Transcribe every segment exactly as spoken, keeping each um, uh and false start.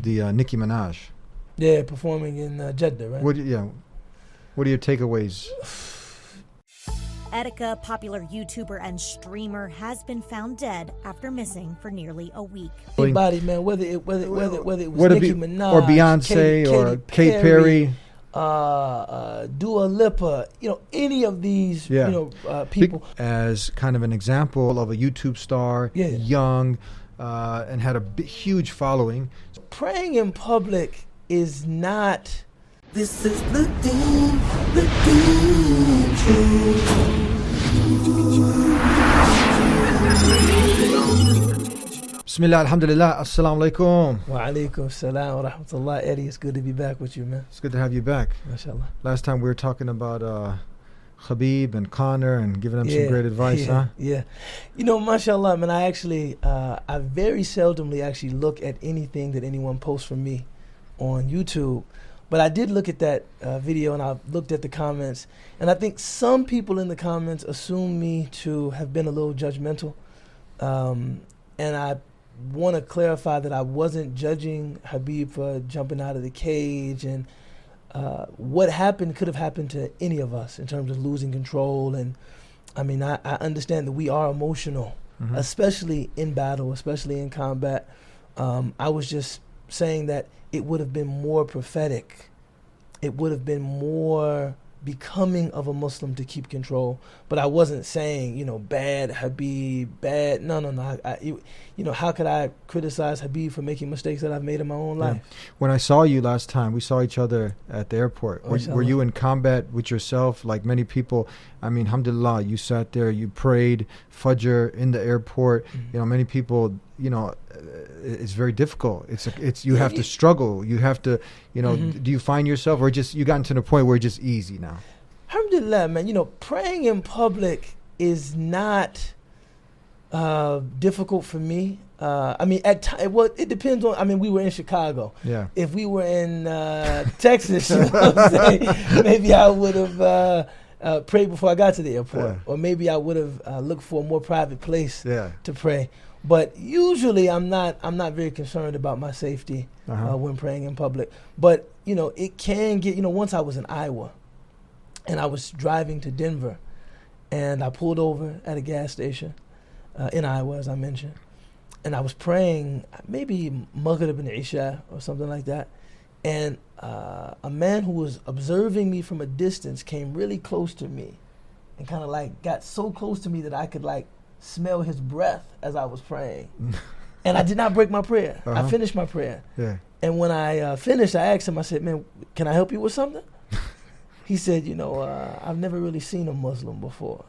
the uh, Nicki Minaj. Yeah, performing in uh, Jeddah, right? What? Yeah. What are your takeaways? Etika, popular YouTuber and streamer, has been found dead after missing for nearly a week. Anybody, man, whether it whether whether whether it was Whether Nicki be, Minaj or Beyonce Katy, or Katy Kate Perry, Perry, uh, uh, Dua Lipa, you know, any of these, yeah. you know, uh, people. As kind of an example of a YouTube star, Yeah. young, uh, and had a b- huge following. Praying in public is not. This is the theme, the theme tune. Bismillah, alhamdulillah, assalamu alaikum. Wa alaikum salam wa rahmatullah. Eddie, it's good to be back with you, man. It's good to have you back. MashaAllah. Last time we were talking about uh, Khabib and Conor and giving them Yeah, some great advice, yeah, huh? Yeah. You know, mashallah, man, I actually, uh, I very seldomly actually look at anything that anyone posts from me on YouTube. But I did look at that uh, video and I looked at the comments. And I think some people in the comments assume me to have been a little judgmental. Um, and I want to clarify that I wasn't judging Khabib for jumping out of the cage. And uh, what happened could have happened to any of us in terms of losing control. And I mean, I, I understand that we are emotional, Mm-hmm. especially in battle, especially in combat. Um, I was just saying that it would have been more prophetic. It would have been more becoming of a Muslim to keep control. But I wasn't saying, you know, bad Khabib, bad. No, no, no. I, I, you, you know, how could I criticize Khabib for making mistakes that I've made in my own life? Yeah. When I saw you last time, we saw each other at the airport. Oh, Were, inshallah. were you in combat with yourself, like many people? I mean, alhamdulillah, you sat there, you prayed, Fajr in the airport. Mm-hmm. You know, many people, you know, uh, it's very difficult. It's a, it's you Yeah, have you- to struggle. You have to, you know, Mhm. d- do you find yourself, or just you gotten to the point where it's just easy now? Alhamdulillah, man. You know, praying in public is not uh, difficult for me. Uh, I mean, at ti- well, it depends on. I mean, we were in Chicago. Yeah. If we were in uh, Texas, you know what I'm saying? Maybe I would have uh, uh, prayed before I got to the airport, Yeah. or maybe I would have uh, looked for a more private place Yeah. to pray. But usually, I'm not. I'm not very concerned about my safety Uh-huh. uh, when praying in public. But you know, it can get. You know, once I was in Iowa, and I was driving to Denver, and I pulled over at a gas station uh, in Iowa, as I mentioned, and I was praying maybe Maghrib and Isha or something like that, and uh, a man who was observing me from a distance came really close to me, and kind of like got so close to me that I could like smell his breath as I was praying, and I did not break my prayer. Uh-huh. I finished my prayer, Yeah. and when I uh, finished, I asked him. I said, "Man, can I help you with something?" He said, you know, uh, I've never really seen a Muslim before.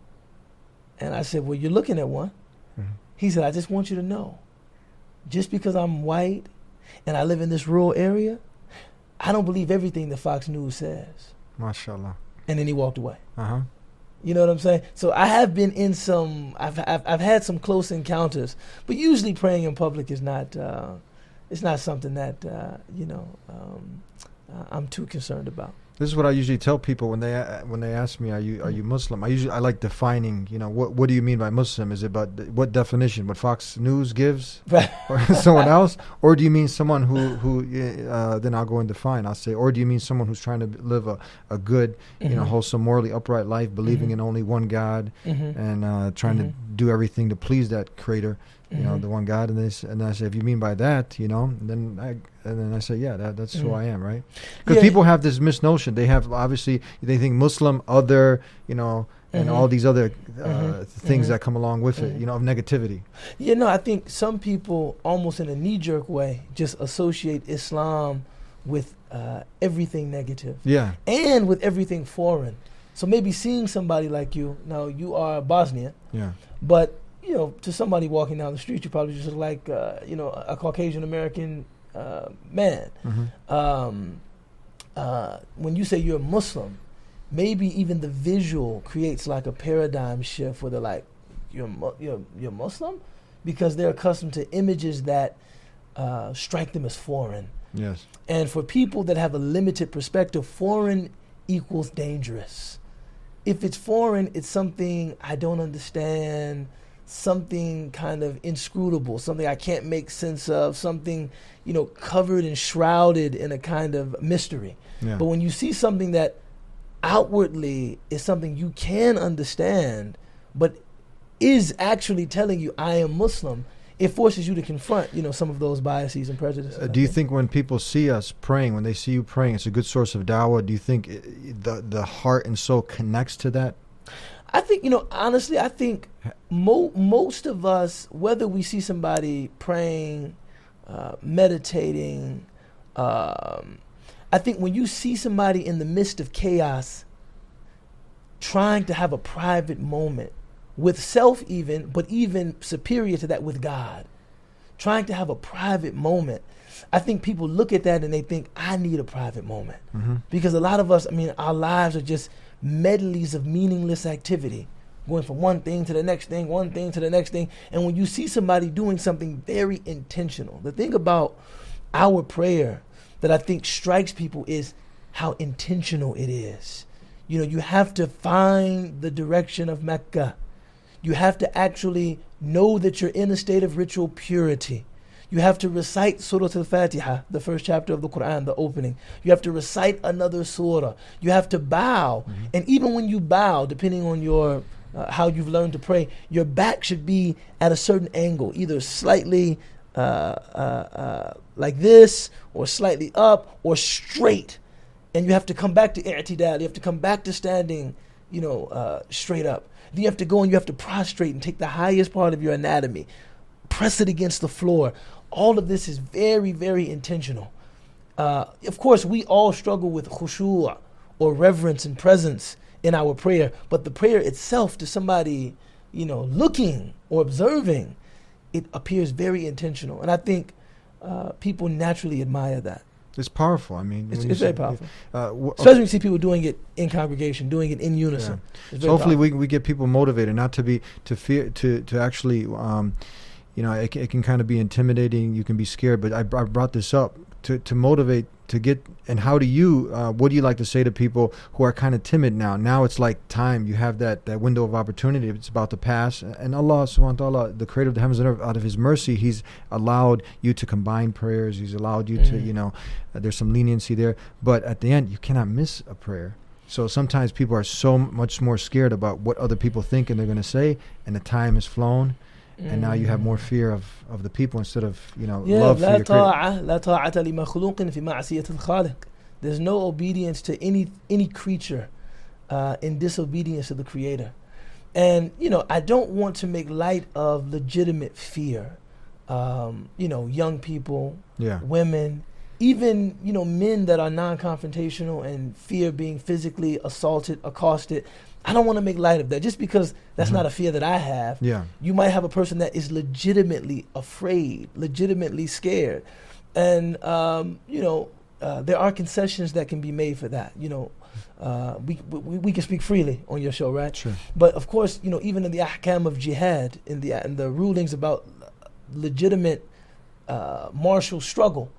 And I said, well, you're looking at one. Mhm. He said, I just want you to know, just because I'm white and I live in this rural area, I don't believe everything that Fox News says. MashaAllah. And then he walked away. Uh-huh. You know what I'm saying? So I have been in some, I've, I've, I've had some close encounters, but usually praying in public is not, uh, it's not something that, uh, you know, um, uh, I'm too concerned about. This is what I usually tell people when they uh, when they ask me, "Are you are you Muslim?" I usually I like defining. You know, what what do you mean by Muslim? Is it about th- what definition? What Fox News gives, or someone else, or do you mean someone who who? Uh, then I'll go and define. I'll say, or do you mean someone who's trying to live a, a good, you know, Mhm. wholesome, morally upright life, believing Mhm. in only one God, Mhm. and uh, trying Mhm. to do everything to please that Creator, you know, Mhm. the one God. And they s- and I say, if you mean by that, you know, then I and then I say, yeah, that that's who Mhm. I am, right? Because Yeah. people have this misnotion. They have obviously they think Muslim, other, you know, and Mhm. all these other uh, Mhm. things Mhm. that come along with it, Mhm. you know, of negativity. You know, I think some people, almost in a knee-jerk way, just associate Islam with uh, everything negative Yeah, and with everything foreign. So maybe seeing somebody like you, now you are Bosnian, yeah, but you know, to somebody walking down the street, you probably just look like uh, you know a Caucasian American uh, man. hmm Um, uh, when you say you're a Muslim, maybe even the visual creates like a paradigm shift where they're like, you're mu- you're you're Muslim, because they're accustomed to images that uh, strike them as foreign. yes, And for people that have a limited perspective, foreign equals dangerous. If it's foreign, it's something I don't understand, something kind of inscrutable, something I can't make sense of, something, you know, covered and shrouded in a kind of mystery. Yeah. But when you see something that outwardly is something you can understand, but is actually telling you, I am Muslim, it forces you to confront, you know, some of those biases and prejudices. Uh, do you think when people see us praying, when they see you praying, it's a good source of dawah? Do you think it, the the heart and soul connects to that? I think, you know, honestly, I think mo- most of us, whether we see somebody praying, uh, meditating, um, I think when you see somebody in the midst of chaos, trying to have a private moment with self even, but even superior to that with God, trying to have a private moment, I think people look at that and they think, I need a private moment. Mm-hmm. Because a lot of us, I mean, our lives are just medleys of meaningless activity, going from one thing to the next thing, one thing to the next thing. And when you see somebody doing something very intentional, the thing about our prayer that I think strikes people is how intentional it is. You know, you have to find the direction of Mecca. You have to actually know that you're in a state of ritual purity. You have to recite Surah Al-Fatiha, the first chapter of the Quran, the opening. You have to recite another surah. You have to bow. Mm-hmm. And even when you bow, depending on your uh, how you've learned to pray, your back should be at a certain angle, either slightly uh, uh, uh, like this, or slightly up, or straight. And you have to come back to i'tidal. You have to come back to standing, you know, uh, straight up. Then you have to go and you have to prostrate and take the highest part of your anatomy, press it against the floor. All of this is very, very intentional. Uh, of course, we all struggle with khushu' or reverence and presence in our prayer, but the prayer itself, to somebody, you know, looking or observing, it appears very intentional. And I think uh, people naturally admire that. It's powerful. I mean, it's, when it's you very see- powerful. Uh, w- Especially when you see people doing it in congregation, doing it in unison. It's So very hopefully powerful. we we get people motivated, not to be to fear to to actually, um, you know, it, can- it can kind of be intimidating. You can be scared, but I, I brought this up to to motivate to get. And how do you? Uh, what do you like to say to people who are kind of timid now? Now it's like time. You have that that window of opportunity. It's about to pass, and Allah Subhanahu wa Taala, the Creator of the heavens and earth, out of His mercy, He's allowed you to combine prayers. He's allowed you to, Mhm. you know, uh, there's some leniency there, but at the end, you cannot miss a prayer. So sometimes people are so much more scared about what other people think and they're going to say, and the time has flown, and now you have more fear of, of the people instead of, you know, Yeah, love for لا your creator. طاعة لا طاعة لمخلوق في معصية الخالق. There's no obedience to any any creature uh, in disobedience to the Creator. And, you know, I don't want to make light of legitimate fear. Um, you know, young people, Yeah. women, even, you know, men that are non-confrontational and fear being physically assaulted, accosted. I don't want to make light of that just because that's Mhm. not a fear that I have. Yeah. You might have a person that is legitimately afraid, legitimately scared. And, um, you know, uh, there are concessions that can be made for that. You know, uh, we, we we can speak freely on your show, right? Sure. But of course, you know, even in the ahkam of jihad, in the in the rulings about legitimate uh, martial struggle,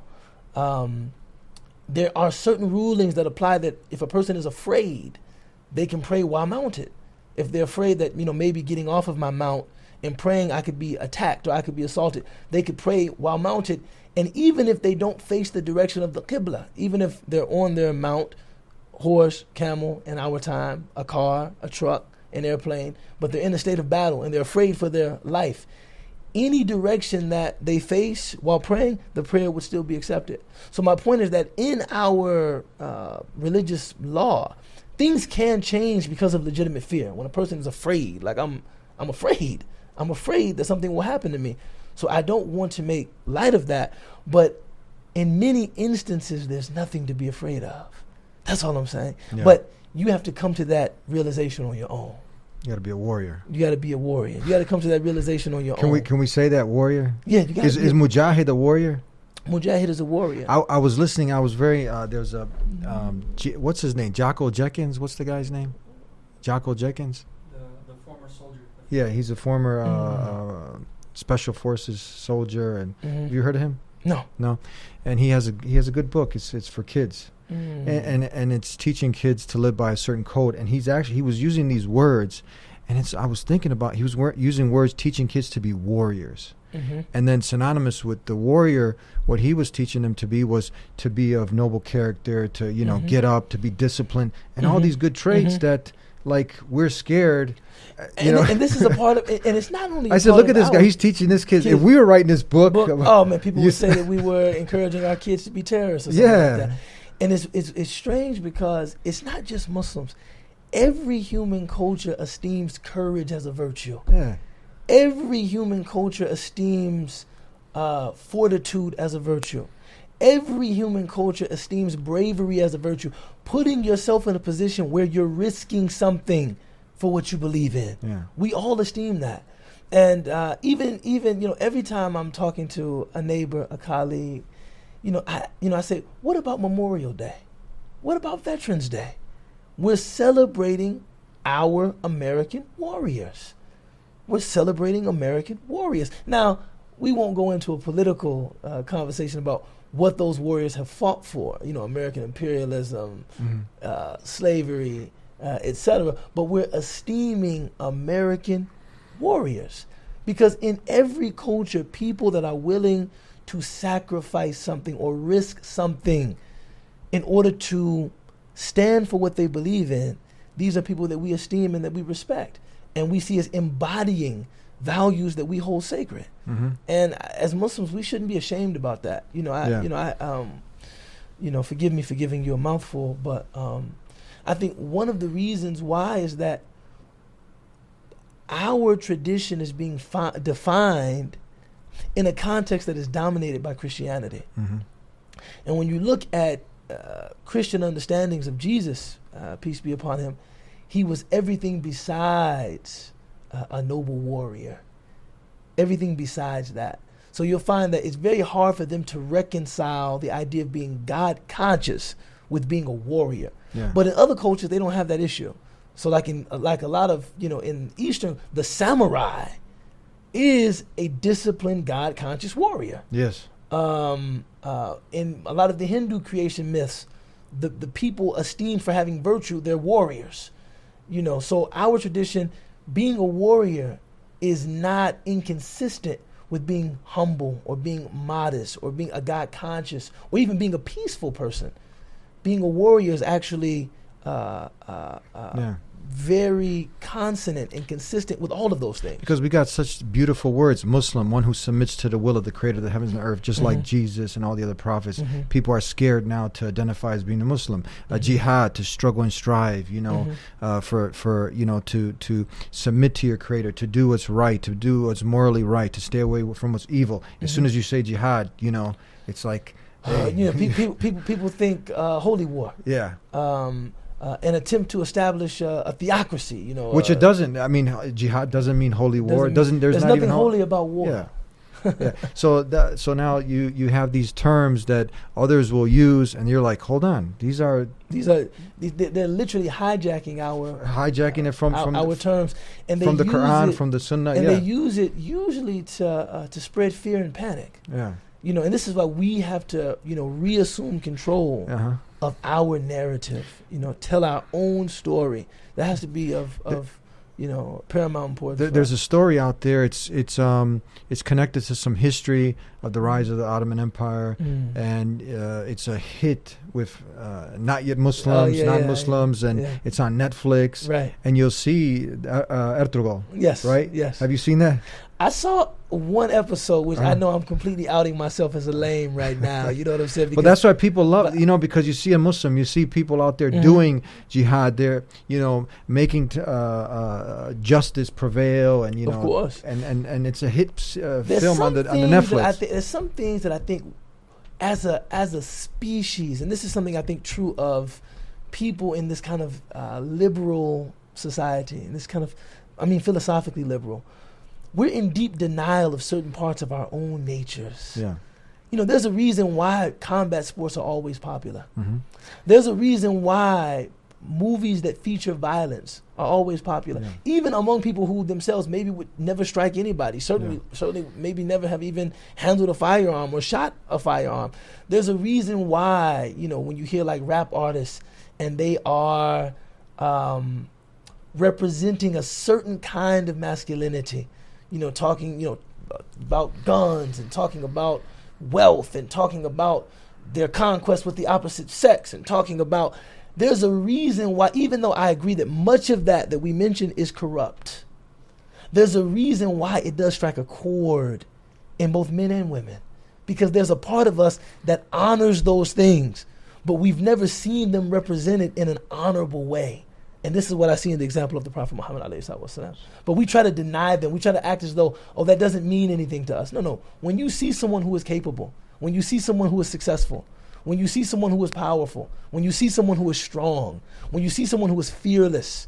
um, there are certain rulings that apply that if a person is afraid, they can pray while mounted. If they're afraid that, you know, maybe getting off of my mount and praying I could be attacked or I could be assaulted, they could pray while mounted. And even if they don't face the direction of the Qibla, even if they're on their mount, horse, camel, in our time, a car, a truck, an airplane, but they're in a state of battle and they're afraid for their life, any direction that they face while praying, the prayer would still be accepted. So my point is that in our uh, religious law, things can change because of legitimate fear. When a person is afraid, like I'm, I'm afraid, I'm afraid that something will happen to me. So I don't want to make light of that, but in many instances, there's nothing to be afraid of. That's all I'm saying. Yeah. But you have to come to that realization on your own. You got to be a warrior. You got to be a warrior. You got to come to that realization on your Can own. we can we say that warrior? Yeah, you got Is to is Mujahid a warrior? Mujahid is a warrior. I, I was listening. I was very. Uh, there's a um, G, what's his name? Jocko Jenkins. What's the guy's name? Jocko Jenkins. The, the former soldier. Yeah, he's a former uh, Mm. uh, special forces soldier. And Mhm. have you heard of him? No. No, and he has a he has a good book. It's it's for kids, Mm. and, and and it's teaching kids to live by a certain code. And he's actually he was using these words, And it's I was thinking about he was wor- using words teaching kids to be warriors. Mm-hmm. And then synonymous with the warrior, what he was teaching them to be was to be of noble character, to, you know, Mm-hmm. get up, to be disciplined, and all Mhm. these good traits Mhm. that, like, we're scared. uh, You And, know, and this is a part of it, and it's not only. a I said, part look at of this guy. our He's teaching this kid. kids- If we were writing this book, book. Oh man, people you would say s- that we were encouraging our kids to be terrorists or something Yeah. like that. And it's, it's it's strange because it's not just Muslims. Every human culture esteems courage as a virtue. yeah, Every human culture esteems uh, fortitude as a virtue. Every human culture esteems bravery as a virtue. Putting yourself in a position where you're risking something for what you believe in. yeah, We all esteem that. And uh, even even you know, every time I'm talking to a neighbor, a colleague, you know, I you know I say, what about Memorial Day? What about Veterans Day? We're celebrating our American warriors. We're celebrating American warriors. Now, we won't go into a political uh, conversation about what those warriors have fought for. You know, American imperialism, Mhm. uh, slavery, uh, et cetera. But we're esteeming American warriors because in every culture, people that are willing to sacrifice something or risk something in order to stand for what they believe in, these are people that we esteem and that we respect, and we see as embodying values that we hold sacred. Mhm. And as Muslims, we shouldn't be ashamed about that. You know, I, Yeah. you know, I, um, you know, forgive me for giving you a mouthful, but um, I think one of the reasons why is that our tradition is being fi- defined in a context that is dominated by Christianity. Mhm. And when you look at uh, Christian understandings of Jesus, uh, peace be upon him, he was everything besides uh, a noble warrior. Everything besides that. So you'll find that it's very hard for them to reconcile the idea of being God conscious with being a warrior. Yeah. But in other cultures, they don't have that issue. So like in like a lot of, you know, in Eastern, the samurai is a disciplined, God conscious warrior. Yes. Um, uh, in a lot of the Hindu creation myths, the, the people esteemed for having virtue, they're warriors. You know, so our tradition, being a warrior is not inconsistent with being humble or being modest or being a God conscious or even being a peaceful person. Being a warrior is actually uh, uh, uh, Yeah. very consonant and consistent with all of those things. Because we got such beautiful words. Muslim, one who submits to the will of the creator of the heavens and earth, just like Mhm. Jesus and all the other prophets. Mhm. People are scared now to identify as being a Muslim. Uh, Mhm. jihad, to struggle and strive, you know, Mhm. uh, for, for, you know, to, to submit to your creator, to do what's right, to do what's morally right, to stay away from what's evil. As Mhm. soon as you say jihad, you know, it's like, Uh, hey. you know, pe- people, people, people think uh, holy war. yeah. Um, uh, an attempt to establish uh, a theocracy, you know. Which uh, it doesn't. I mean, h- jihad doesn't mean holy war. It doesn't. There's, there's not nothing even hol- holy about war. Yeah. yeah. So that, so now you you have these terms that others will use, and you're like, hold on, these are These are these, they- they're literally hijacking our hijacking it from our, from our the, terms, and they from the use Quran, it, from the Sunnah. and Yeah. they use it usually to uh, to spread fear and panic. yeah. You know, and this is why we have to, you know, reassume control Uh huh. of our narrative. You know, tell our own story. That has to be of of you know paramount importance. There, for there's a us. story out there. It's it's um it's connected to some history of the rise of the Ottoman Empire, Mm. and uh, it's a hit with uh, not yet Muslims, yeah, yeah, non-Muslims, and yeah. it's on Netflix. Right. And you'll see uh, uh, Ertugrul, Yes. right? Yes. Have you seen that? I saw one episode, which I Uh-huh. know I'm completely outing myself as a lame right now. You know what I'm saying? Well, that's why people love, but- you know, because you see a Muslim, you see people out there Mhm. doing jihad. They're, you know, making t- uh, uh, justice prevail, and you Of know, course. and and and it's a hit uh, There's film some on the on the things that I Netflix. thi- there's some things that I think, as a as a species, and this is something I think true of people in this kind of uh, liberal society, in this kind of, I mean, philosophically liberal. We're in deep denial of certain parts of our own natures. Yeah. You know, there's a reason why combat sports are always popular. hmm There's a reason why movies that feature violence are always popular, Yeah. even among people who themselves maybe would never strike anybody. Certainly, certainly, maybe never have even handled a firearm or shot a firearm. There's a reason why, you know, when you hear like rap artists and they are um, representing a certain kind of masculinity, you know, talking, you know, about guns and talking about wealth and talking about their conquest with the opposite sex and talking about, there's a reason why, even though I agree that much of that that we mentioned is corrupt, there's a reason why it does strike a chord in both men and women, because there's a part of us that honors those things, but we've never seen them represented in an honorable way. And this is what I see in the example of the Prophet Muhammad alayhi salatu wasalam. But we try to deny them. We try to act as though, oh, that doesn't mean anything to us. No, no. When you see someone who is capable, when you see someone who is successful, when you see someone who is powerful, when you see someone who is strong, when you see someone who is fearless,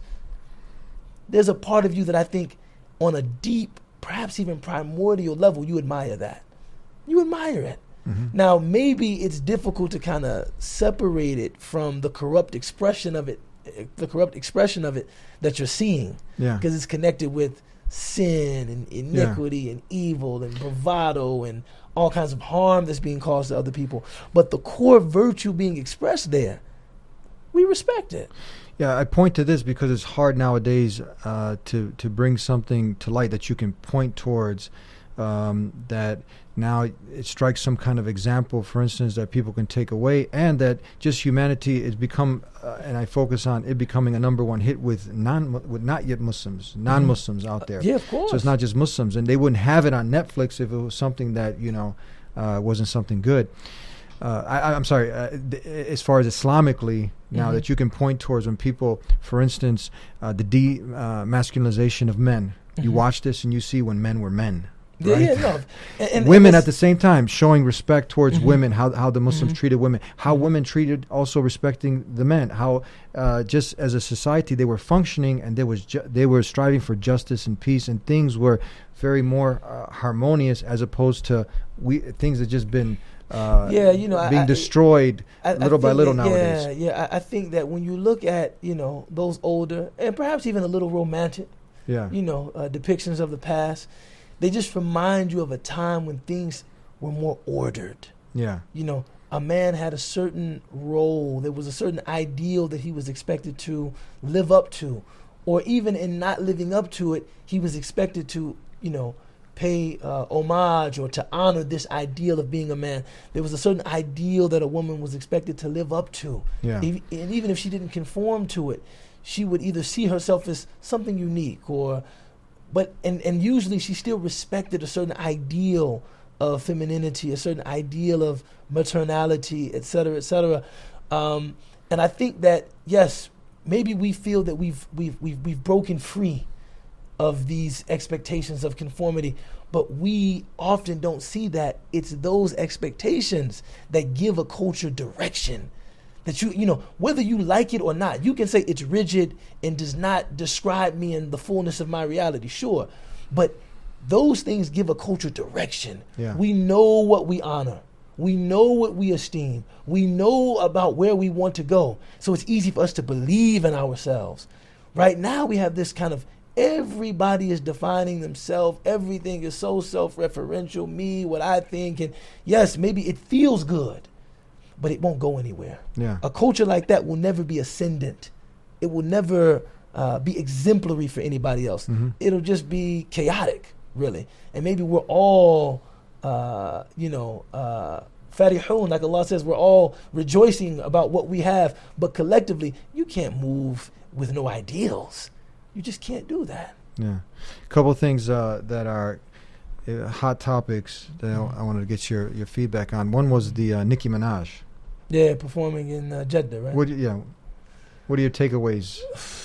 there's a part of you that I think on a deep, perhaps even primordial level, you admire that. You admire it. Mm-hmm. Now, maybe it's difficult to kind of separate it from the corrupt expression of it, the corrupt expression of it that you're seeing. Yeah. Because it's connected with sin and iniquity Yeah. and evil and bravado and all kinds of harm that's being caused to other people. But the core virtue being expressed there, we respect it. Yeah, I point to this because it's hard nowadays uh, to to bring something to light that you can point towards, um, that now it strikes some kind of example, for instance, that people can take away, and that just humanity has become, uh, and I focus on it becoming a number one hit with non with not yet Muslims, non-Muslims out there. Uh, yeah, of course. So it's not just Muslims, and they wouldn't have it on Netflix if it was something that, you know, uh, wasn't something good. Uh, I, I'm sorry, uh, th- as far as Islamically, now Mhm. that you can point towards when people, for instance, uh, the de-masculinization uh, of men, you Mhm. watch this and you see when men were men. Yeah, Right? yeah, no. And, and, Women and at the same time showing respect towards Mhm. women, how how the Muslims Mhm. treated women, how Mhm. women treated also respecting the men, how uh, just as a society they were functioning and there was ju- they were striving for justice and peace, and things were very more uh, harmonious as opposed to we things that just been uh, Yeah, you know, I- being I- destroyed I- I little by think little that- nowadays. Yeah, yeah. I, I think that when you look at, you know, those older and perhaps even a little romantic, Yeah, you know, uh, depictions of the past, they just remind you of a time when things were more ordered. yeah, You know, a man had a certain role. There was a certain ideal that he was expected to live up to. Or even in not living up to it, he was expected to, you know, pay uh, homage or to honor this ideal of being a man. There was a certain ideal that a woman was expected to live up to. yeah, Ev- And even if she didn't conform to it, she would either see herself as something unique or, but, and, and usually she still respected a certain ideal of femininity, a certain ideal of maternality, et cetera, et cetera. Um, and I think that, yes, maybe we feel that we've, we've, we've, we've broken free of these expectations of conformity, but we often don't see that it's those expectations that give a culture direction. That you, you know, whether you like it or not, you can say it's rigid and does not describe me in the fullness of my reality, sure. But those things give a culture direction. Yeah. We know what we honor. We know what we esteem. We know about where we want to go. So it's easy for us to believe in ourselves. Right now we have this kind of, everybody is defining themselves. Everything is so self-referential, me, what I think. And yes, maybe it feels good, but it won't go anywhere. yeah. A culture like that will never be ascendant. It will never uh, be exemplary for anybody else. Mhm. It'll just be chaotic, really. And maybe we're all, uh, you know, uh, farihun, like Allah says, we're all rejoicing about what we have, but collectively, you can't move with no ideals. You just can't do that. Yeah, a couple of things uh, that are uh, hot topics that I, I wanted to get your, your feedback on. One was the uh, Nicki Minaj. Yeah, performing in uh, Jeddah, right? What do you, yeah, what are your takeaways?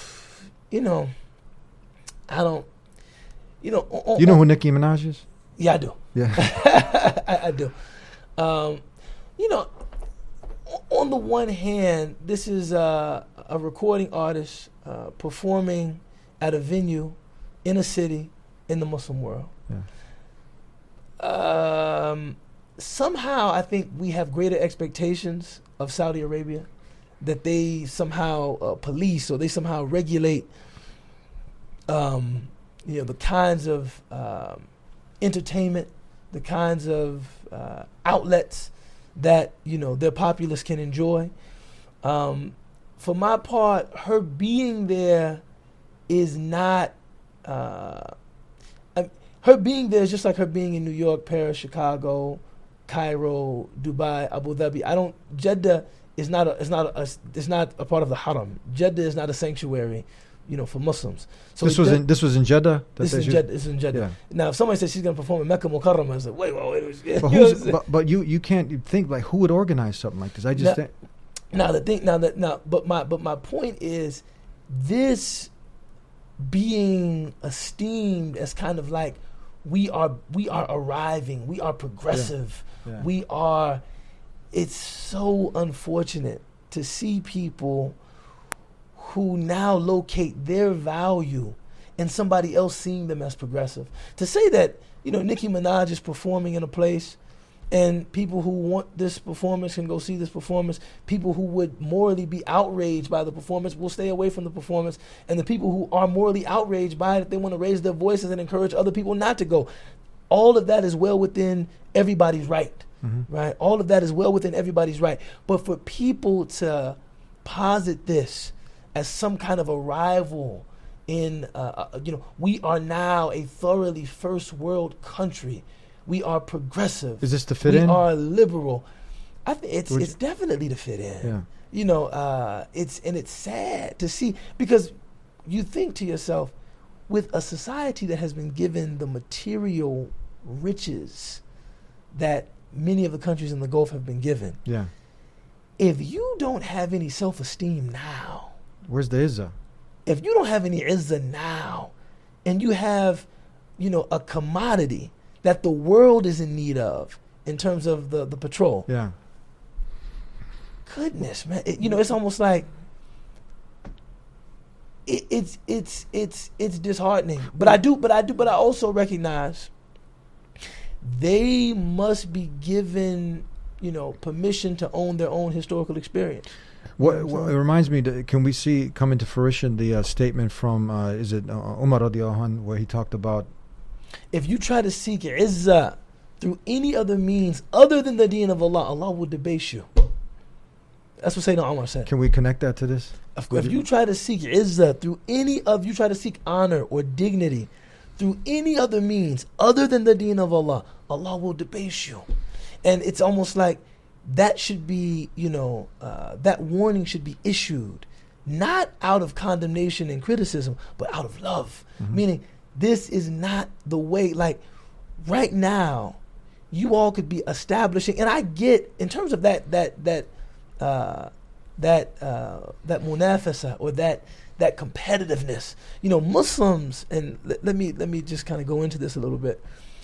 You know, I don't, you know. on- You know on- who Nicki Minaj is? Yeah, I do. Yeah, I, I do. Um, you know, o- on the one hand, this is uh, a recording artist uh, performing at a venue in a city in the Muslim world. yeah, Um, somehow, I think we have greater expectations of Saudi Arabia, that they somehow uh, police or they somehow regulate, um, you know, the kinds of um, entertainment, the kinds of uh, outlets that, you know, their populace can enjoy. Um, for my part, her being there is not. Uh, I, her being there is just like her being in New York, Paris, Chicago, Cairo, Dubai, Abu Dhabi. I don't. Jeddah is not a. Is not a. It's not a part of the Haram. Jeddah is not a sanctuary, you know, for Muslims. So this was de- in this was in Jeddah. that This they is should- Jeddah. This is in Jeddah. Yeah. Now, if somebody says she's going to perform in Mecca Mukarramah, I say, wait, wait, wait. wait. But, You know what who's, I'm saying? but, but you you can't think like who would organize something like this? I just Now- think, Now the thing, now that now, but my but my point is, this being esteemed as kind of like we are we are arriving, we are progressive, yeah. we are. It's so unfortunate to see people who now locate their value in somebody else seeing them as progressive. To say that, you know, Nicki Minaj is performing in a place and people who want this performance can go see this performance. People who would morally be outraged by the performance will stay away from the performance. And the people who are morally outraged by it, they want to raise their voices and encourage other people not to go. All of that is well within everybody's right, Mhm. right? All of that is well within everybody's right. But for people to posit this as some kind of a rival in, uh, uh, you know, we are now a thoroughly first world country. We are progressive. is this to fit we in? are liberal. I think it's Would it's definitely to fit in. Yeah. You know, uh, it's and it's sad to see because you think to yourself, with a society that has been given the material riches that many of the countries in the Gulf have been given, Yeah. if you don't have any self-esteem now, Where's the Izzah? if you don't have any izzah now, and you have, you know, a commodity that the world is in need of in terms of the, the petrol, Yeah. goodness, man, it, you know, it's almost like it, it's it's it's it's disheartening. But I do, but I do, but I also recognize they must be given, you know, permission to own their own historical experience. What, what it reminds me, that, can we see come into fruition the uh, statement from uh, is it uh, Umar radiallahu anhu, where he talked about If you try to seek izzah through any other means other than the deen of Allah, Allah will debase you. That's what Sayyidina Umar said. Can we connect that to this? If, if you try to seek izzah through any of, you try to seek honor or dignity through any other means other than the deen of Allah, Allah will debase you. And it's almost like that should be, you know, uh, that warning should be issued, not out of condemnation and criticism, but out of love. Mhm. Meaning, this is not the way, like, right now, you all could be establishing, and I get, in terms of that, that, that, uh, that, uh, that munafasa, or that, that competitiveness, you know, Muslims, and let, let me, let me just kind of go into this a little bit.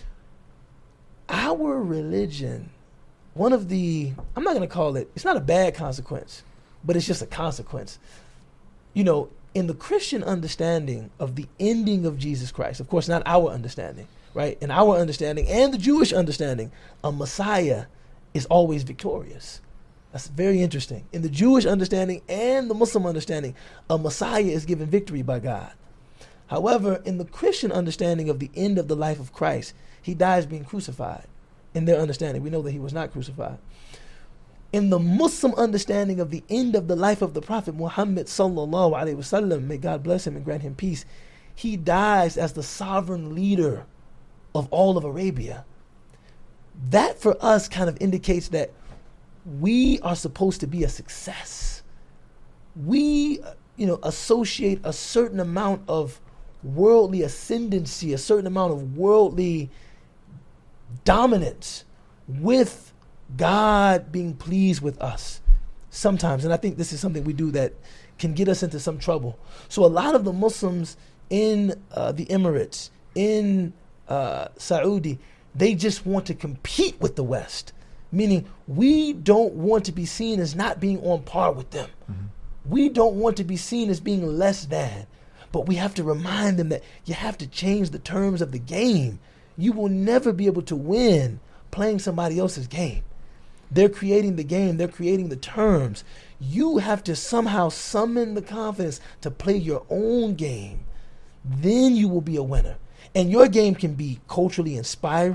Our religion, one of the, I'm not going to call it, it's not a bad consequence, but it's just a consequence. You know, in the Christian understanding of the ending of Jesus Christ, of course, not our understanding, right? In our understanding and the Jewish understanding, a Messiah is always victorious. That's very interesting. In the Jewish understanding and the Muslim understanding, a Messiah is given victory by God. However, in the Christian understanding of the end of the life of Christ, he dies being crucified. In their understanding, we know that he was not crucified. In the Muslim understanding of the end of the life of the Prophet Muhammad sallallahu alaihi wasallam, may God bless him and grant him peace, he dies as the sovereign leader of all of Arabia. That for us kind of indicates that we are supposed to be a success. We, you know, associate a certain amount of worldly ascendancy, a certain amount of worldly dominance with God being pleased with us sometimes. And I think this is something we do that can get us into some trouble. So a lot of the Muslims in uh, the Emirates, in uh, Saudi, they just want to compete with the West. Meaning we don't want to be seen as not being on par with them. Mm-hmm. We don't want to be seen as being less than. But we have to remind them that you have to change the terms of the game. You will never be able to win playing somebody else's game. They're creating the game. They're creating the terms. You have to somehow summon the confidence to play your own game. Then you will be a winner. And your game can be culturally inspiring.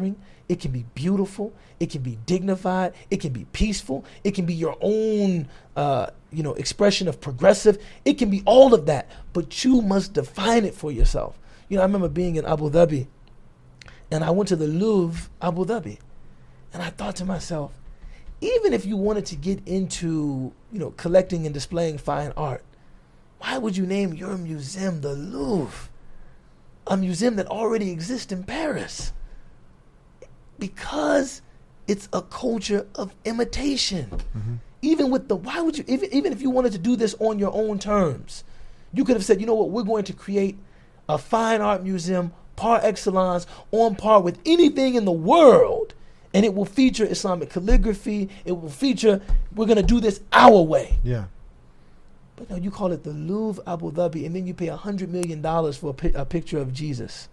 It can be beautiful. It can be dignified. It can be peaceful. It can be your own, uh, you know, expression of progressive. It can be all of that, but you must define it for yourself. You know, I remember being in Abu Dhabi, and I went to the Louvre, Abu Dhabi, and I thought to myself, even if you wanted to get into, you know, collecting and displaying fine art, why would you name your museum the Louvre, a museum that already exists in Paris? Because it's a culture of imitation. Mm-hmm. Even with the, why would you, even, even if you wanted to do this on your own terms, you could have said, you know what, we're going to create a fine art museum par excellence, on par with anything in the world, and it will feature Islamic calligraphy. It will feature, we're going to do this our way. Yeah. But no, you call it the Louvre Abu Dhabi, and then you pay one hundred million dollars for a, pi- a picture of Jesus.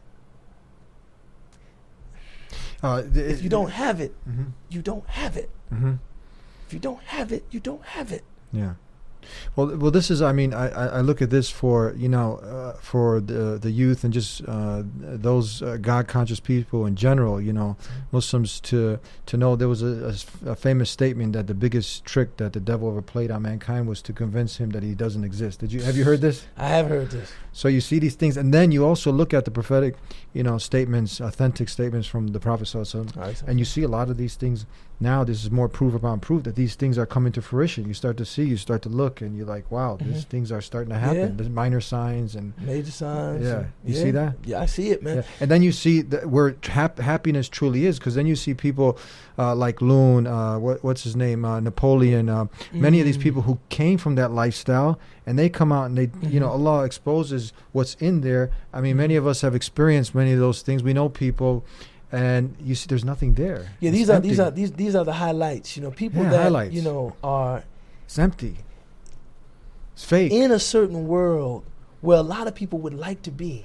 Uh, th- if you don't have it, mm-hmm. you don't have it. Mm-hmm. If you don't have it, you don't have it. Yeah. Well, well, this is. I mean, I, I look at this for you know, uh, for the the youth and just uh, those uh, God conscious people in general. You know, Muslims to to know there was a, a, a famous statement that the biggest trick that the devil ever played on mankind was to convince him that he doesn't exist. Did you have you heard this? I have heard this. So you see these things, and then you also look at the prophetic, you know, statements, authentic statements from the Prophet Sallallahu Alaihi Wasallam, and you see a lot of these things. Now this is more proof upon proof that these things are coming to fruition. You start to see, you start to look, and you're like, wow, mm-hmm. these things are starting to happen. Yeah. There's minor signs and major signs. Yeah, you yeah. see that? Yeah, I see it, man. Yeah. And then you see the, where hap- happiness truly is, because then you see people uh, like Loon, uh, what, what's his name, uh, Napoleon, uh, mm-hmm. many of these people who came from that lifestyle, and they come out and they, mm-hmm. you know, Allah exposes what's in there. I mean, many of us have experienced many of those things. We know people. And you see, there's nothing there. Yeah, it's these empty. are these are these these are the highlights. You know, people yeah, that highlights. you know are. It's empty. It's fake. In a certain world where a lot of people would like to be,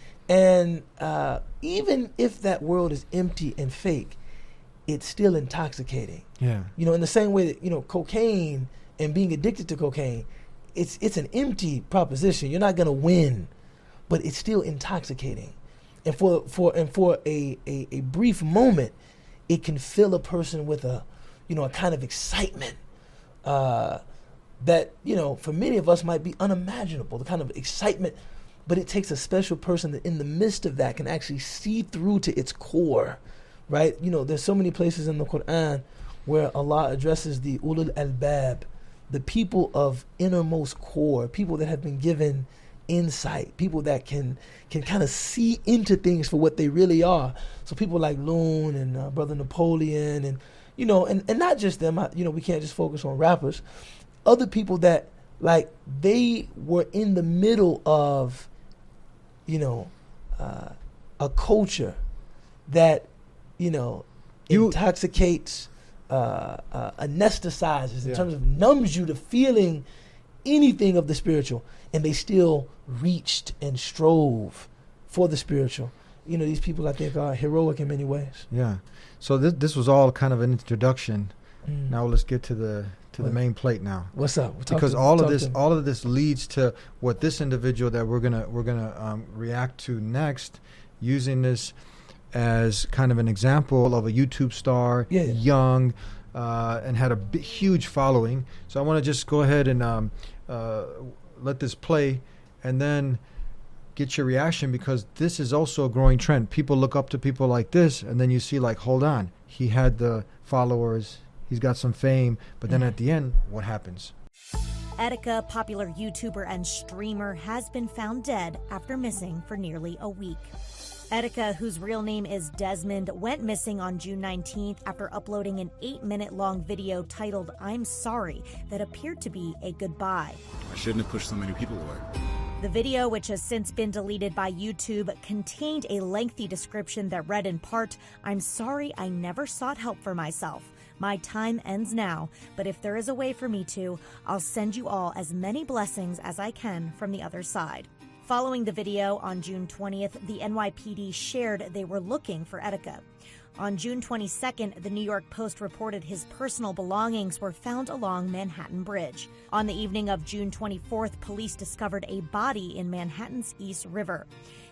and uh, even if that world is empty and fake, it's still intoxicating. Yeah. You know, in the same way that you know, cocaine and being addicted to cocaine, it's it's an empty proposition. You're not gonna win, but it's still intoxicating. And for for and for a, a, a brief moment, it can fill a person with a, you know, a kind of excitement uh, that, you know, for many of us might be unimaginable, the kind of excitement. But it takes a special person that in the midst of that can actually see through to its core, right? You know, there's so many places in the Quran where Allah addresses the ulul albab, the people of innermost core, people that have been given insight, people that can can kind of see into things for what they really are. So people like Loon and uh, Brother Napoleon, and you know, and, and not just them. You know, we can't just focus on rappers. Other people that like they were in the middle of, you know, uh, a culture that you know you, intoxicates, uh, uh, anesthetizes in yeah. terms of numbs you to feeling anything of the spiritual, and they still reached and strove for the spiritual. You know, these people I think are heroic in many ways. Yeah. So this this was all kind of an introduction. Mm. Now let's get to the to what? the main plate now. What's up? We'll because all of this all of this leads to what this individual that we're gonna we're gonna um, react to next, using this as kind of an example of a YouTube star, yeah, yeah. young. Uh, and had a b- huge following. So I want to just go ahead and um, uh, let this play and then get your reaction, because this is also a growing trend. People look up to people like this, and then you see like, hold on, he had the followers, he's got some fame, but then mm. at the end, what happens? Etika, popular YouTuber and streamer, has been found dead after missing for nearly a week. Etika, whose real name is Desmond, went missing on June nineteenth after uploading an eight-minute-long video titled "I'm Sorry" that appeared to be a goodbye. I shouldn't have pushed so many people away. The video, which has since been deleted by YouTube, contained a lengthy description that read in part, "I'm sorry I never sought help for myself. My time ends now, but if there is a way for me to, I'll send you all as many blessings as I can from the other side." Following the video on June twentieth, the N Y P D shared they were looking for Etika. On June twenty-second, the New York Post reported his personal belongings were found along Manhattan Bridge. On the evening of June twenty-fourth, police discovered a body in Manhattan's East River.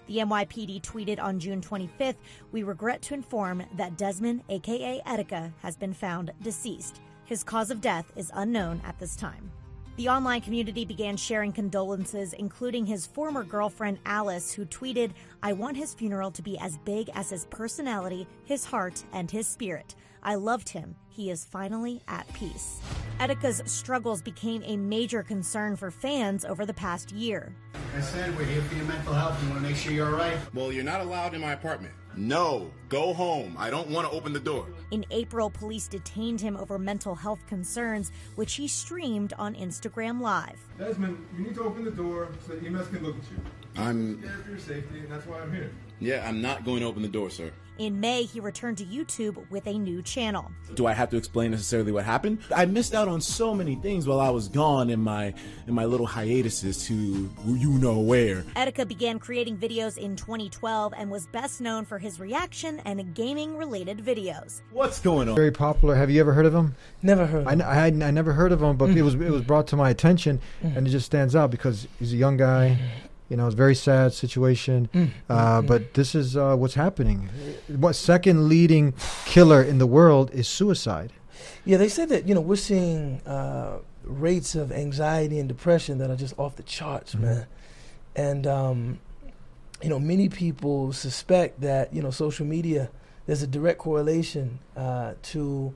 The N Y P D tweeted on June twenty-fifth, "We regret to inform that Desmond, a k a. Etika, has been found deceased. His cause of death is unknown at this time." The online community began sharing condolences, including his former girlfriend Alice, who tweeted, "I want his funeral to be as big as his personality, his heart, and his spirit. I loved him. He is finally at peace." Etika's struggles became a major concern for fans over the past year. I said we're here for your mental health. You want to make sure you're all right? Well, you're not allowed in my apartment. No, go home. I don't want to open the door. In April, police detained him over mental health concerns, which he streamed on Instagram Live. Desmond, you need to open the door so that E M S can look at you. I'm... Scared for your safety, and that's why I'm here. Yeah, I'm not going to open the door, sir. In May, he returned to YouTube with a new channel. Do I have to explain necessarily what happened? I missed out on so many things while I was gone in my in my little hiatuses to you know where. Etika began creating videos in twenty twelve and was best known for his reaction and gaming-related videos. What's going on? Very popular. Have you ever heard of him? Never heard of I, him. I, had, I never heard of him, but Mm. it was it was brought to my attention, Mm. and it just stands out because he's a young guy. You know, it's a very sad situation. Mm. Uh, Mm. but this is uh, what's happening. What second leading killer in the world is suicide. Yeah, they said that, you know, we're seeing uh, rates of anxiety and depression that are just off the charts, Mhm. man. And, um, you know, many people suspect that, you know, social media, there's a direct correlation uh, to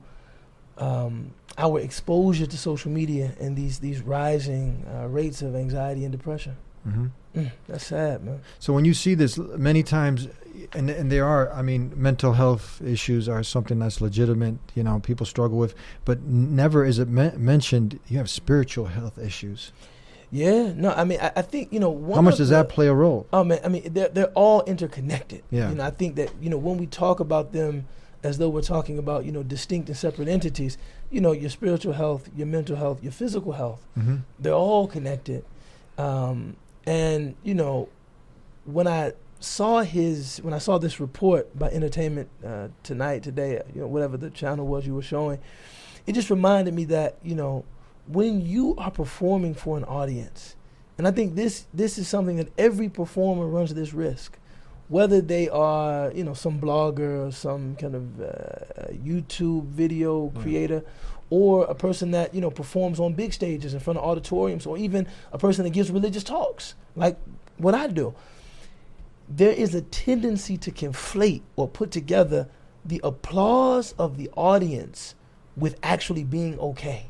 um, our exposure to social media and these, these rising uh, rates of anxiety and depression. Mm-hmm. Mm, that's sad, man. So when you see this l- many times, and and there are, I mean, mental health issues are something that's legitimate. You know, people struggle with, but n- never is it me- mentioned. You have spiritual health issues. Yeah, no, I mean, I, I think, you know, one How much of does the- that play a role? Oh man, I mean, they're they're all interconnected. Yeah. You know, I think that, you know, when we talk about them as though we're talking about, you know, distinct and separate entities, you know, your spiritual health, your mental health, your physical health, Mm-hmm. they're all connected. Um, and you know, when I saw his, when I saw this report by Entertainment uh, Tonight, today, you know, whatever the channel was you were showing, it just reminded me that, you know, when you are performing for an audience, and I think this this is something that every performer runs this risk, whether they are, you know, some blogger or some kind of uh, YouTube video Yeah. creator, or a person that, you know, performs on big stages in front of auditoriums, or even a person that gives religious talks, like what I do. There is a tendency to conflate or put together the applause of the audience with actually being okay.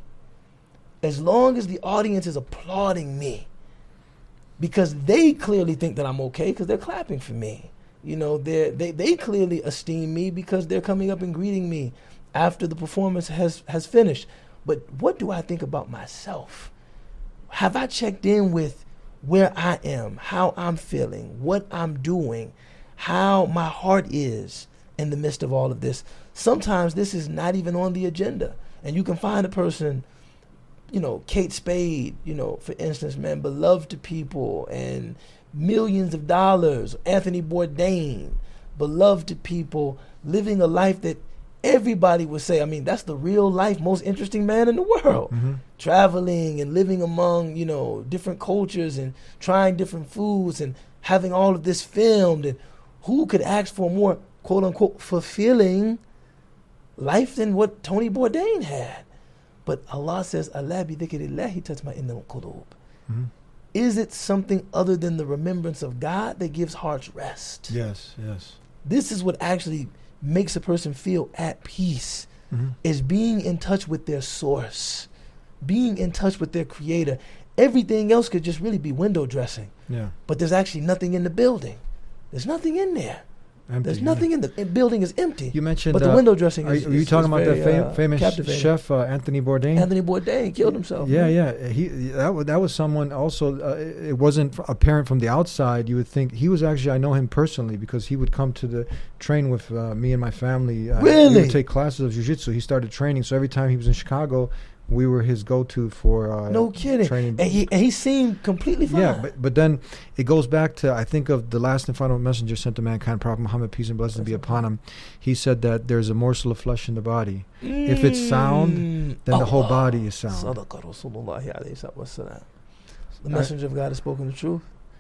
As long as the audience is applauding me, because they clearly think that I'm okay because they're clapping for me. You know, they they they clearly esteem me because they're coming up and greeting me after the performance has, has finished. But what do I think about myself? Have I checked in with where I am, how I'm feeling, what I'm doing, how my heart is in the midst of all of this? Sometimes this is not even on the agenda. And you can find a person, you know, Kate Spade, you know, for instance, man, beloved to people and millions of dollars. Anthony Bourdain, beloved to people, living a life that everybody would say, I mean, that's the real life, most interesting man in the world. Mm-hmm. Traveling and living among, you know, different cultures and trying different foods and having all of this filmed. And who could ask for a more, quote unquote, fulfilling life than what Tony Bourdain had? But Allah says, Allah bi dhikrillahi tatma'innul qulub. Mm-hmm. Is it something other than the remembrance of God that gives hearts rest? Yes, yes. This is what actually makes a person feel at peace, Mm-hmm. is being in touch with their source, being in touch with their creator. Everything else could just really be window dressing, Yeah. but there's actually nothing in the building. There's nothing in there. Empty, There's yeah. nothing in the, the building is empty. You mentioned, but the uh, window dressing Are, is, you- are you is- talking is about very, the fam- uh, famous captivating. chef uh, Anthony Bourdain? Anthony Bourdain killed himself. Yeah, yeah. He that wa- that was someone also. Uh, it it wasn't f- apparent from the outside. You would think he was actually. I know him personally because he would come to the train with uh, me and my family. Uh, We Really? would take classes of jiu-jitsu. He started training, so every time he was in Chicago, we were his go-to for uh, No kidding. training. And he and he seemed completely fine. Yeah, but but then it goes back to, I think, of the last and final messenger sent to mankind, Prophet Muhammad, peace and blessings be upon him. He said that there's a morsel of flesh in the body. If it's sound, Mm. then the whole Allah. body is sound. Sadaqa Rasulullahi alayhi salatu wassalam. The messenger of God has spoken the truth.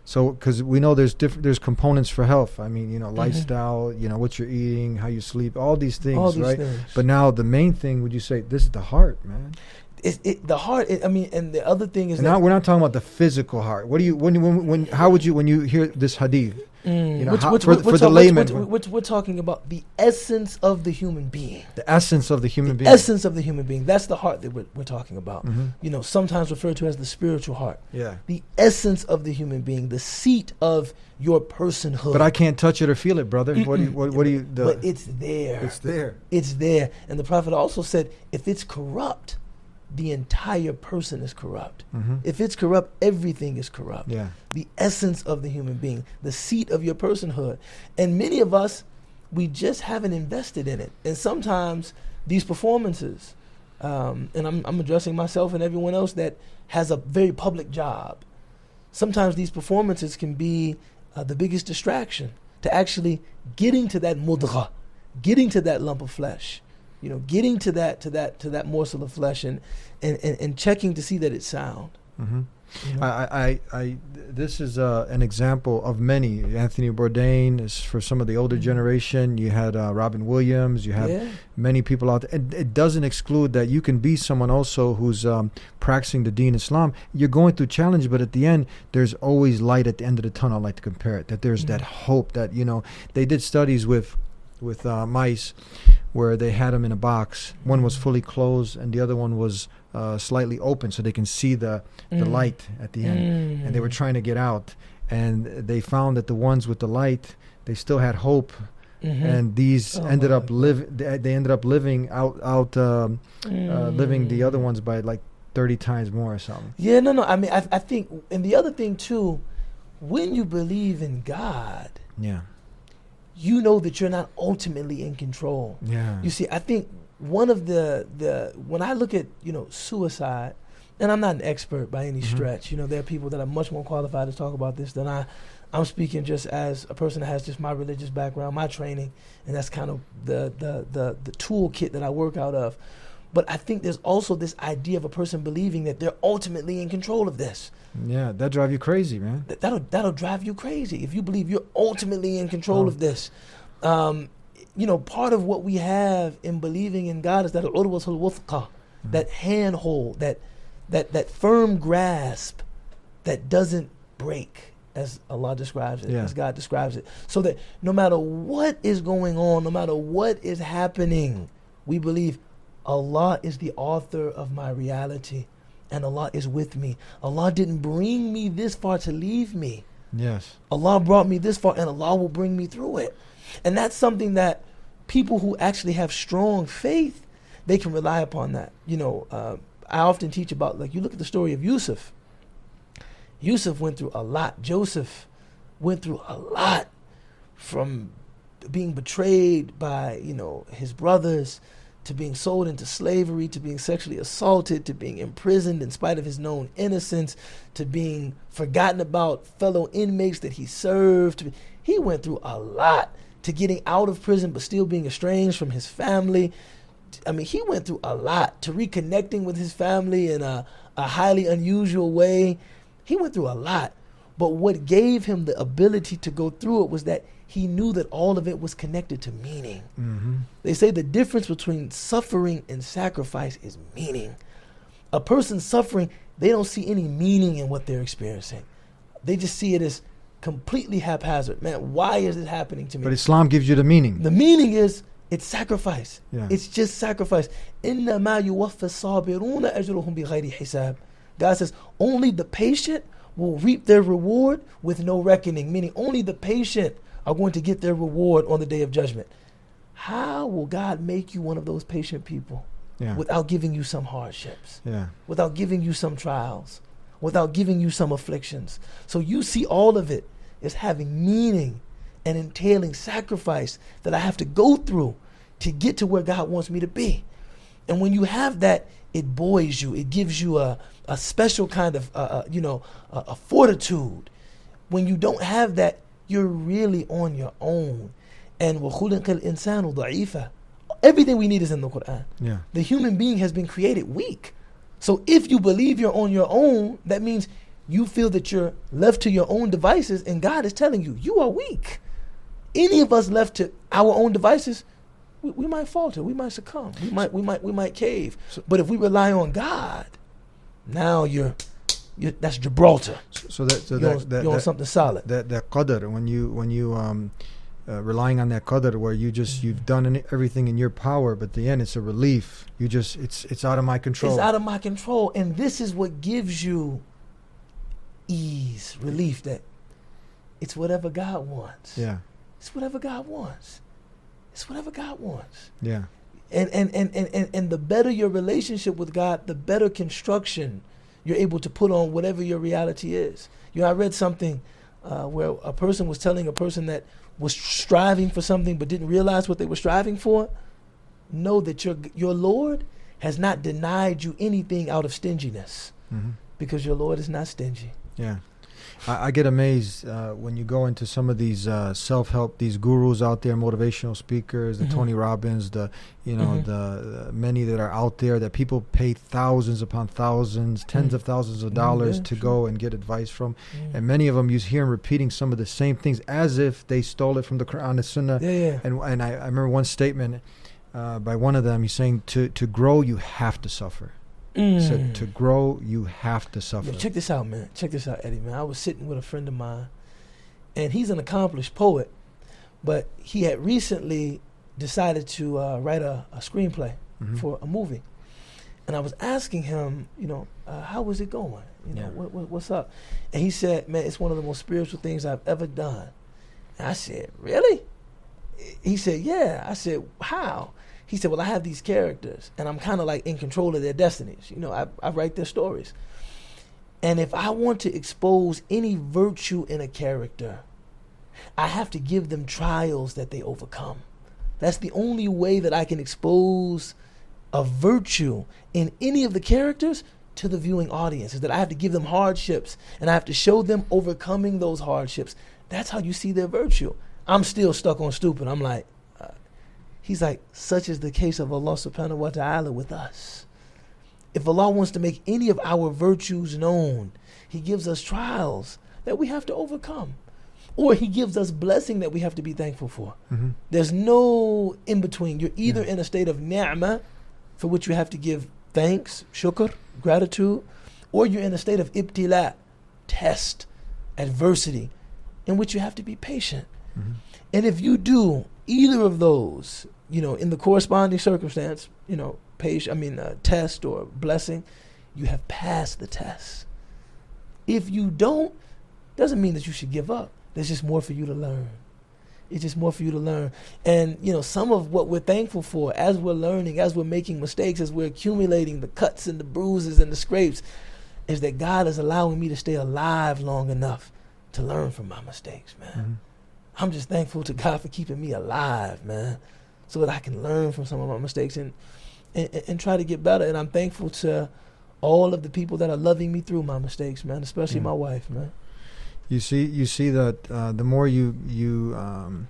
So, because we know there's different, there's components for health. I mean, you know, lifestyle, mm-hmm. you know, what you're eating, how you sleep, all these things, all these right? Things. But now the main thing, would you say, this is the heart, man? It's it, the heart. It, I mean, and the other thing is and that now we're not talking about the physical heart. What do you when when when? How would you when you hear this hadith? Mm, you know, which, how, which, for, which, for which, the which, layman, which, which, we're talking about the essence of the human being. The essence of the human the being. Essence of the human being. That's the heart that we're, we're talking about. Mm-hmm. You know, sometimes referred to as the spiritual heart. Yeah. The essence of the human being, the seat of your personhood. But I can't touch it or feel it, brother. Mm-mm. What do you? What, what do you? The, but it's there. It's there. It's there. And the Prophet also said, if it's corrupt, the entire person is corrupt. Mm-hmm. If it's corrupt, everything is corrupt. Yeah. The essence of the human being, the seat of your personhood. And many of us, we just haven't invested in it. And sometimes these performances, um, and I'm, I'm addressing myself and everyone else that has a very public job, sometimes these performances can be uh, the biggest distraction to actually getting to that mudgha, getting to that lump of flesh. You know, getting to that to that to that morsel of flesh and and, and, and checking to see that it's sound. Mm-hmm. You know? I, I, I, this is uh, an example of many. Anthony Bourdain is for some of the older mm-hmm. generation. You had uh, Robin Williams. You have yeah. many people out there. It, it doesn't exclude that you can be someone also who's um, practicing the Deen Islam. You're going through challenge, but at the end, there's always light at the end of the tunnel. I like to compare it. That there's mm-hmm. that hope that, you know, they did studies with, with uh, mice where they had them in a box. One was fully closed and the other one was uh, slightly open so they can see the, the mm. light at the end. Mm. And they were trying to get out. And they found that the ones with the light, they still had hope. Mm-hmm. And these oh ended up live. They, they ended up living out, out um, mm. uh, living the other ones by like thirty times more or something. Yeah, no, no. I mean, I, I think, and the other thing too, when you believe in God, yeah, you know that you're not ultimately in control. Yeah. You see, I think one of the, the when I look at, you know, suicide, and I'm not an expert by any mm-hmm. stretch. You know, there are people that are much more qualified to talk about this than I. I'm speaking just as a person that has just my religious background, my training, and that's kind of the the the, the toolkit that I work out of. But I think there's also this idea of a person believing that they're ultimately in control of this. Yeah, that drive you crazy, man. Th- that'll that'll drive you crazy if you believe you're ultimately in control oh. of this. Um, you know, part of what we have in believing in God is that al-urwatul wuthqa, mm. that handhold, that that that firm grasp that doesn't break, as Allah describes it, yeah. as God describes it. So that no matter what is going on, no matter what is happening, we believe Allah is the author of my reality. And Allah is with me. Allah didn't bring me this far to leave me. Yes. Allah brought me this far and Allah will bring me through it. And that's something that people who actually have strong faith, they can rely upon that. You know, uh, I often teach about, like, you look at the story of Yusuf. Yusuf went through a lot. Joseph went through a lot, from being betrayed by, you know, his brothers, to being sold into slavery, to being sexually assaulted, to being imprisoned in spite of his known innocence, to being forgotten about fellow inmates that he served. He went through a lot, to getting out of prison but still being estranged from his family. I mean, he went through a lot, to reconnecting with his family in a, a highly unusual way. He went through a lot. But what gave him the ability to go through it was that he knew that all of it was connected to meaning. Mm-hmm. They say the difference between suffering and sacrifice is meaning. A person suffering, they don't see any meaning in what they're experiencing. They just see it as completely haphazard. Man, why is it happening to me? But Islam gives you the meaning. The meaning is it's sacrifice. Yeah. It's just sacrifice. إِنَّمَا يُوَفَّ الصَّابِرُونَ أَجْرُهُمْ بِغَيْرِ حِسَابٍ. God says only the patient will reap their reward with no reckoning, meaning only the patient are going to get their reward on the day of judgment. How will God make you one of those patient people yeah. without giving you some hardships, yeah. without giving you some trials, without giving you some afflictions? So you see all of it as having meaning and entailing sacrifice that I have to go through to get to where God wants me to be. And when you have that, it buoys you. It gives you a, a special kind of, uh, uh, you know, a, a fortitude. When you don't have that, you're really on your own. And وَخُلِقَ الْإِنسَانُ ضَعِيفًا. Everything we need is in the Quran. Yeah. The human being has been created weak. So if you believe you're on your own, that means you feel that you're left to your own devices, and God is telling you, you are weak. Any of us left to our own devices, we, we might falter, we might succumb, we might, we might, we might cave. But if we rely on God, now you're, you're that's Gibraltar. So, so that, so you're, that, on, that, you're on that, something solid. That that qadr, when you when you um, uh, relying on that qadr, where you just mm-hmm. you've done any, everything in your power, but at the end it's a relief. You just it's it's out of my control. It's out of my control, and this is what gives you ease, relief. That it's whatever God wants. Yeah. It's whatever God wants. It's whatever God wants. Yeah. And and, and, and, and and the better your relationship with God, the better construction you're able to put on whatever your reality is. You know, I read something uh, where a person was telling a person that was striving for something but didn't realize what they were striving for. Know that your your Lord has not denied you anything out of stinginess, mm-hmm. because your Lord is not stingy. Yeah. I, I get amazed uh, when you go into some of these uh, self-help, these gurus out there, motivational speakers, the mm-hmm. Tony Robbins, the you know mm-hmm. the uh, many that are out there that people pay thousands upon thousands, tens mm-hmm. of thousands of dollars mm-hmm. to sure. go and get advice from, mm-hmm. and many of them you hear them repeating some of the same things as if they stole it from the Quran and Sunnah. Yeah, yeah. And and I, I remember one statement uh, by one of them. He's saying to to grow you have to suffer. Mm. So to grow, you have to suffer. Yo, check this out, man. Check this out, Eddie, man. I was sitting with a friend of mine, and he's an accomplished poet, but he had recently decided to uh, write a, a screenplay mm-hmm. for a movie. And I was asking him, you know, uh, how was it going? You know, yeah. what, what, what's up? And he said, man, it's one of the most spiritual things I've ever done. And I said, really? He said, yeah. I said, how? He said, well, I have these characters, and I'm kind of like in control of their destinies. You know, I, I write their stories. And if I want to expose any virtue in a character, I have to give them trials that they overcome. That's the only way that I can expose a virtue in any of the characters to the viewing audience, is that I have to give them hardships, and I have to show them overcoming those hardships. That's how you see their virtue. I'm still stuck on stupid. I'm like, he's like, such is the case of Allah subhanahu wa ta'ala with us. If Allah wants to make any of our virtues known, he gives us trials that we have to overcome. Or he gives us blessing that we have to be thankful for. Mm-hmm. There's no in between. You're either yeah. in a state of ni'mah, for which you have to give thanks, shukr, gratitude, or you're in a state of ibtila, test, adversity, in which you have to be patient. Mm-hmm. And if you do either of those, you know, in the corresponding circumstance, you know, patient, I mean, uh, test or blessing, you have passed the test. If you don't, doesn't mean that you should give up. There's just more for you to learn. It's just more for you to learn. And, you know, some of what we're thankful for as we're learning, as we're making mistakes, as we're accumulating the cuts and the bruises and the scrapes, is that God is allowing me to stay alive long enough to learn from my mistakes, man. Mm-hmm. I'm just thankful to God for keeping me alive, man, so that I can learn from some of my mistakes and, and and try to get better. And I'm thankful to all of the people that are loving me through my mistakes, man, especially mm. my wife, man. You see, you see that uh, the more you you um,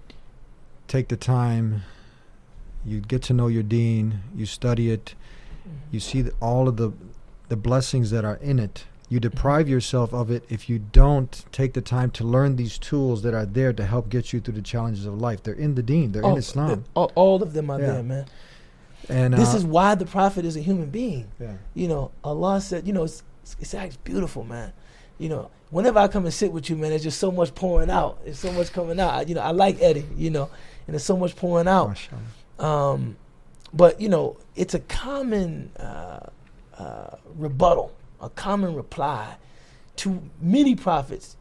take the time, you get to know your deen, you study it, mm-hmm. you see the, all of the the blessings that are in it. You deprive yourself of it if you don't take the time to learn these tools that are there to help get you through the challenges of life. They're in the deen. They're oh, in Islam. All, all of them are yeah. there, man. And this uh, is why the Prophet is a human being. Yeah. You know, Allah said, you know, it's, it's actually beautiful, man. You know, whenever I come and sit with you, man, there's just so much pouring out. There's so much coming out. I, you know, I like Eddie, you know, and there's so much pouring out. Um, but, you know, it's a common uh, uh, rebuttal. A common reply to many prophets.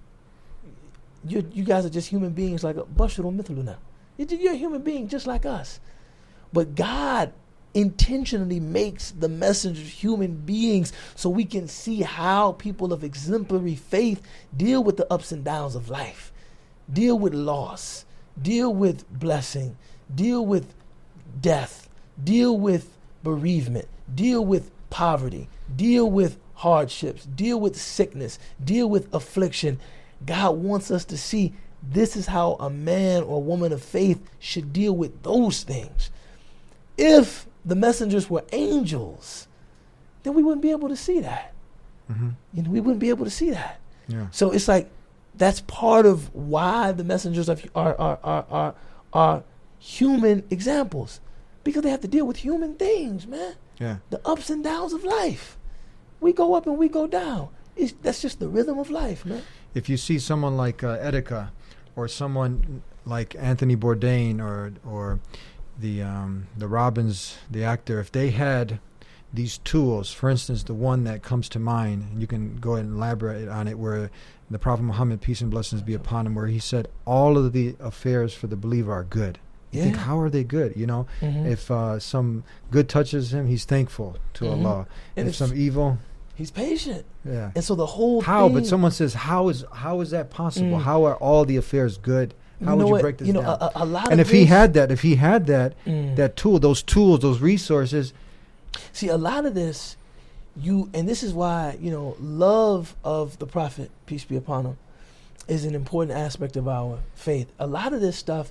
You you guys are just human beings like a basharun mithluna. You're a human being just like us. But God intentionally makes the messengers human beings so we can see how people of exemplary faith deal with the ups and downs of life, deal with loss, deal with blessing, deal with death, deal with bereavement, deal with poverty, deal with hardships, deal with sickness, deal with affliction. God wants us to see this is how a man or woman of faith should deal with those things. If the messengers were angels, then we wouldn't be able to see that. Mm-hmm. You know, we wouldn't be able to see that. Yeah. So it's like that's part of why the messengers of are are are are, are human examples, because they have to deal with human things, man. Yeah. The ups and downs of life. We go up and we go down. It's, that's just the rhythm of life, man. If you see someone like uh, Etika, or someone like Anthony Bourdain, or or the um, the Robbins, the actor, if they had these tools, for instance, the one that comes to mind, and you can go ahead and elaborate on it, where the Prophet Muhammad, peace and blessings be upon him, where he said all of the affairs for the believer are good. You Yeah. think, how are they good? You know, Mhm. if uh, some good touches him, he's thankful to Mhm. Allah. And if if some evil, He's patient. yeah. And so the whole How? thing, But someone says, how is how is that possible? Mm. How are all the affairs good? How you would know you what? break this you know, down? A, a lot and of if he this- had that, if he had that, Mm. that tool, those tools, those resources, See, a lot of this, you, and this is why, you know, love of the Prophet, peace be upon him, is an important aspect of our faith. A lot of this stuff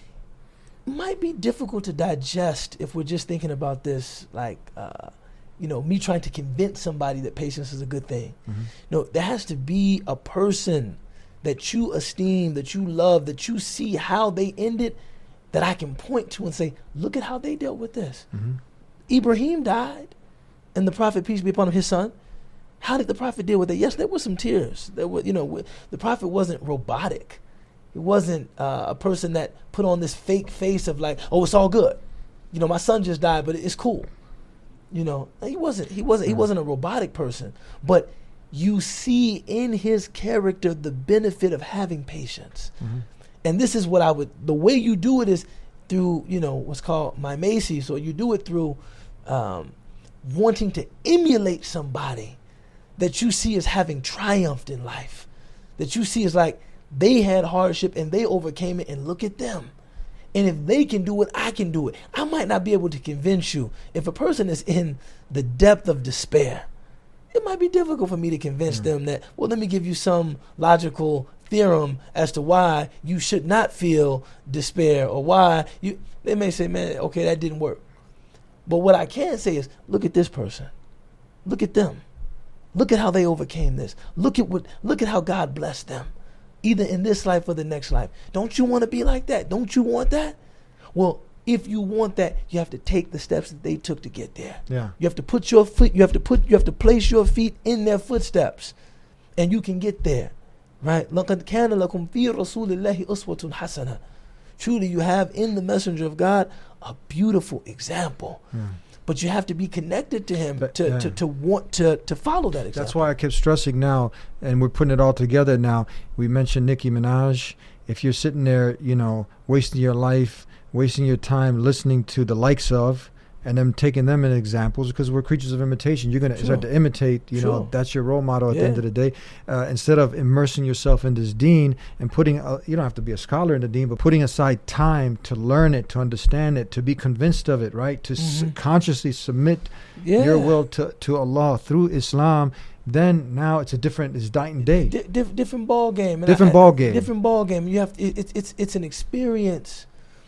might be difficult to digest if we're just thinking about this, like, uh, you know, me trying to convince somebody that patience is a good thing. Mhm. No, there has to be a person that you esteem, that you love, that you see how they ended, that I can point to and say, look at how they dealt with this. Mhm. Ibrahim died, and the Prophet, peace be upon him, his son. How did the Prophet deal with it? Yes, there were some tears. There were, you know, w- the Prophet wasn't robotic. He wasn't uh, a person that put on this fake face of like, oh, it's all good. You know, my son just died, but it's cool. You know, he wasn't. He wasn't. He wasn't a robotic person. But you see in his character the benefit of having patience. Mhm. And this is what I would. The way you do it is through, you know, what's called mimesis. So you do it through um, wanting to emulate somebody that you see as having triumphed in life, that you see as like they had hardship and they overcame it, and look at them. And if they can do it, I can do it. I might not be able to convince you. If a person is in the depth of despair, it might be difficult for me to convince Mm. them that, well, let me give you some logical theorem as to why you should not feel despair, or why you, they may say, man, okay, that didn't work. But what I can say is, look at this person. Look at them. Look at how they overcame this. Look at what, look at how God blessed them, either in this life or the next life. Don't you want to be like that? Don't you want that? Well, if you want that, you have to take the steps that they took to get there. Yeah. You have to put your foot, you have to put, you have to place your feet in their footsteps, and you can get there, right? لَقَدْ كَانَ لَكُمْ فِي رَسُولِ اللَّهِ أُسْوَةٌ حَسَنَةٌ. Truly, you have in the messenger of God a beautiful example. Yeah. But you have to be connected to him But, to, yeah. to, to want to, to follow that example. That's why I kept stressing now, and we're putting it all together now. We mentioned Nicki Minaj. If you're sitting there, you know, wasting your life, wasting your time listening to the likes of, and then taking them as examples, because we're creatures of imitation. You're going to Sure. start to imitate, you know, Sure. that's your role model at the Yeah. end of the day. Uh, instead of immersing yourself in this deen and putting, uh, you don't have to be a scholar in the deen, but putting aside time to learn it, to understand it, to be convinced of it, right? To s- Mhm. consciously submit Yeah. your will to, to Allah through Islam, then now it's a different, it's night and day. Di- diff- different ball game. And Different I- ball game. Different ball game. You have to, it, it's it's it's an experience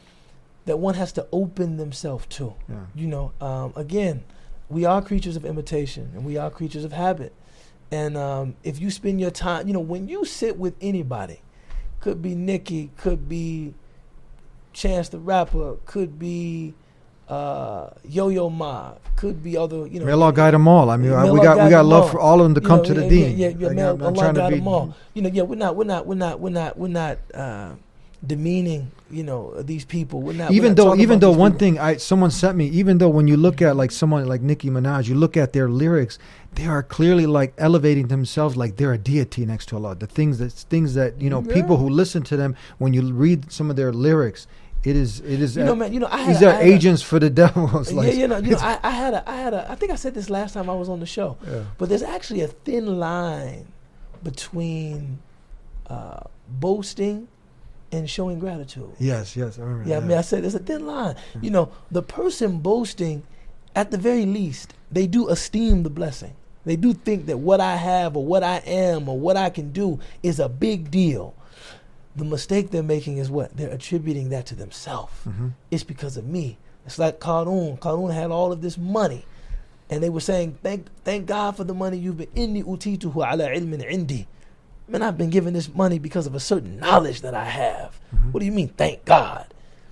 that one has to open themselves to. Yeah. You know, um, again, we are creatures of imitation, and we are creatures of habit. And um, if you spend your time, you know, when you sit with anybody, could be Nicki, could be Chance the Rapper, could be uh, Yo-Yo Ma, could be other, you know. May Allah guide them all. I mean, May I- we Allah got guide we got them love all. for all of them to You come know, to the yeah, deen. Yeah, yeah, yeah, Like, man, I'm not Allah trying to guide be- them all. You know, yeah, we're not, we're not, we're not, we're not, we're not uh, demeaning, you know, these people. We're not. we're Even not though, talking even about though these one people. thing I someone sent me, even though when you look at like someone like Nicki Minaj, you look at their lyrics, they are clearly like elevating themselves like they're a deity next to Allah. The things that things that you know, Yeah. people who listen to them, when you read some of their lyrics, it is it is. You know, uh, man. You know, I had. these a- are I had a- agents for the devil. It's Yeah, like, you know, you know, it's- I, I had a, I had a, I think I said this last time I was on the show, Yeah. but there's actually a thin line between uh, boasting and showing gratitude. yes, yes, I remember. Yeah, I that. mean, I said there's a thin line. You know, the person boasting, at the very least, they do esteem the blessing. They do think that what I have or what I am or what I can do is a big deal. The mistake they're making is what? They're attributing that to themselves. Mhm. It's because of me. It's like Qarun. Qarun had all of this money. and they were saying, thank thank God for the money you've been inni utituhu ala ilmin indi. Man, I've been given this money because of a certain knowledge that I have. Mm-hmm. What do you mean, thank God?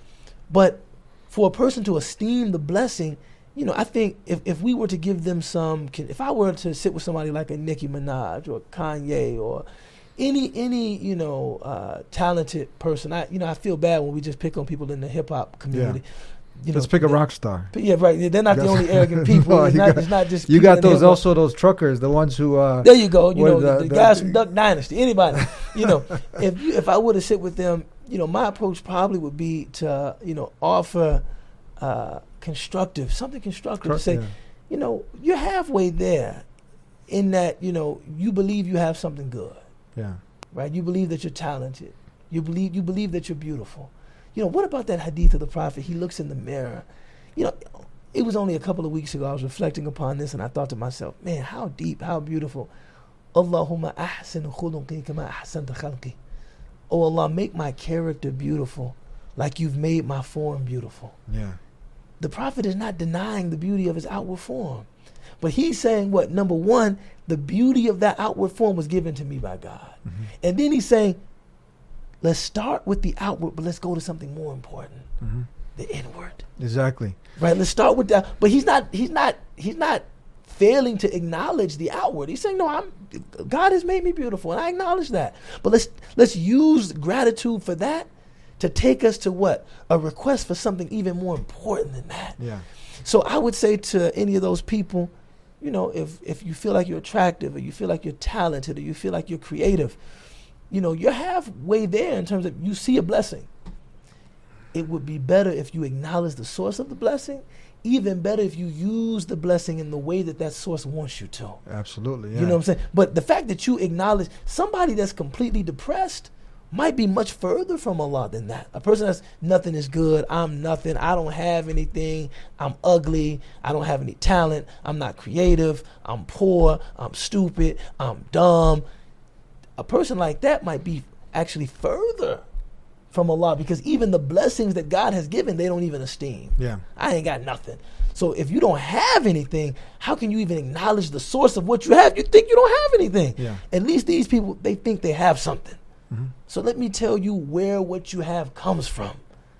But for a person to esteem the blessing, you know, I think if, if we were to give them some, if I were to sit with somebody like a Nicki Minaj or Kanye or any any you know uh, talented person, I you know I feel bad when we just pick on people in the hip hop community. Yeah. You Let's know, pick a they, rock star. Yeah, right. They're not the only arrogant people. No, it's, not, got, it's not just you people got those hip-hop. also those truckers, the ones who. Uh, there you go. You know the, the, the guys the, from Duck Dynasty. Anybody. You know, if you, if I were to sit with them, you know, my approach probably would be to uh, you know offer uh, constructive something constructive Tru- to say, yeah. you know, you're halfway there, in that you know you believe you have something good. Yeah. Right. You believe that you're talented. You believe you believe that you're beautiful. You know, what about that hadith of the Prophet? He looks in the mirror. You know, it was only a couple of weeks ago I was reflecting upon this, and I thought to myself, man, how deep, how beautiful. Allahumma ahsin khuluqi kama ahsanta khalqi. Oh Allah, make my character beautiful like you've made my form beautiful. Yeah. The Prophet is not denying the beauty of his outward form. But he's saying what? Number one, the beauty of that outward form was given to me by God. Mm-hmm. And then he's saying, let's start with the outward, but let's go to something more important. Mm-hmm. The inward. Exactly. Right. Let's start with that. But he's not. He's not. He's not failing to acknowledge the outward. He's saying, "No, I'm. God has made me beautiful, and I acknowledge that. But let's let's use gratitude for that to take us to what? A request for something even more important than that." Yeah. So I would say to any of those people, you know, if if you feel like you're attractive, or you feel like you're talented, or you feel like you're creative, you know, you're halfway there in terms of you see a blessing. It would be better if you acknowledge the source of the blessing. Even better if you use the blessing in the way that that source wants you to. Absolutely, yeah. You know what I'm saying? But the fact that you acknowledge somebody that's completely depressed might be much further from Allah than that. A person that's nothing is good, I'm nothing, I don't have anything, I'm ugly, I don't have any talent, I'm not creative, I'm poor, I'm stupid, I'm dumb. A person like that might be actually further from Allah, because even the blessings that God has given, they don't even esteem. Yeah. I ain't got nothing. So if you don't have anything, how can you even acknowledge the source of what you have? You think you don't have anything. Yeah. At least these people, they think they have something. Mm-hmm. So let me tell you where what you have comes from.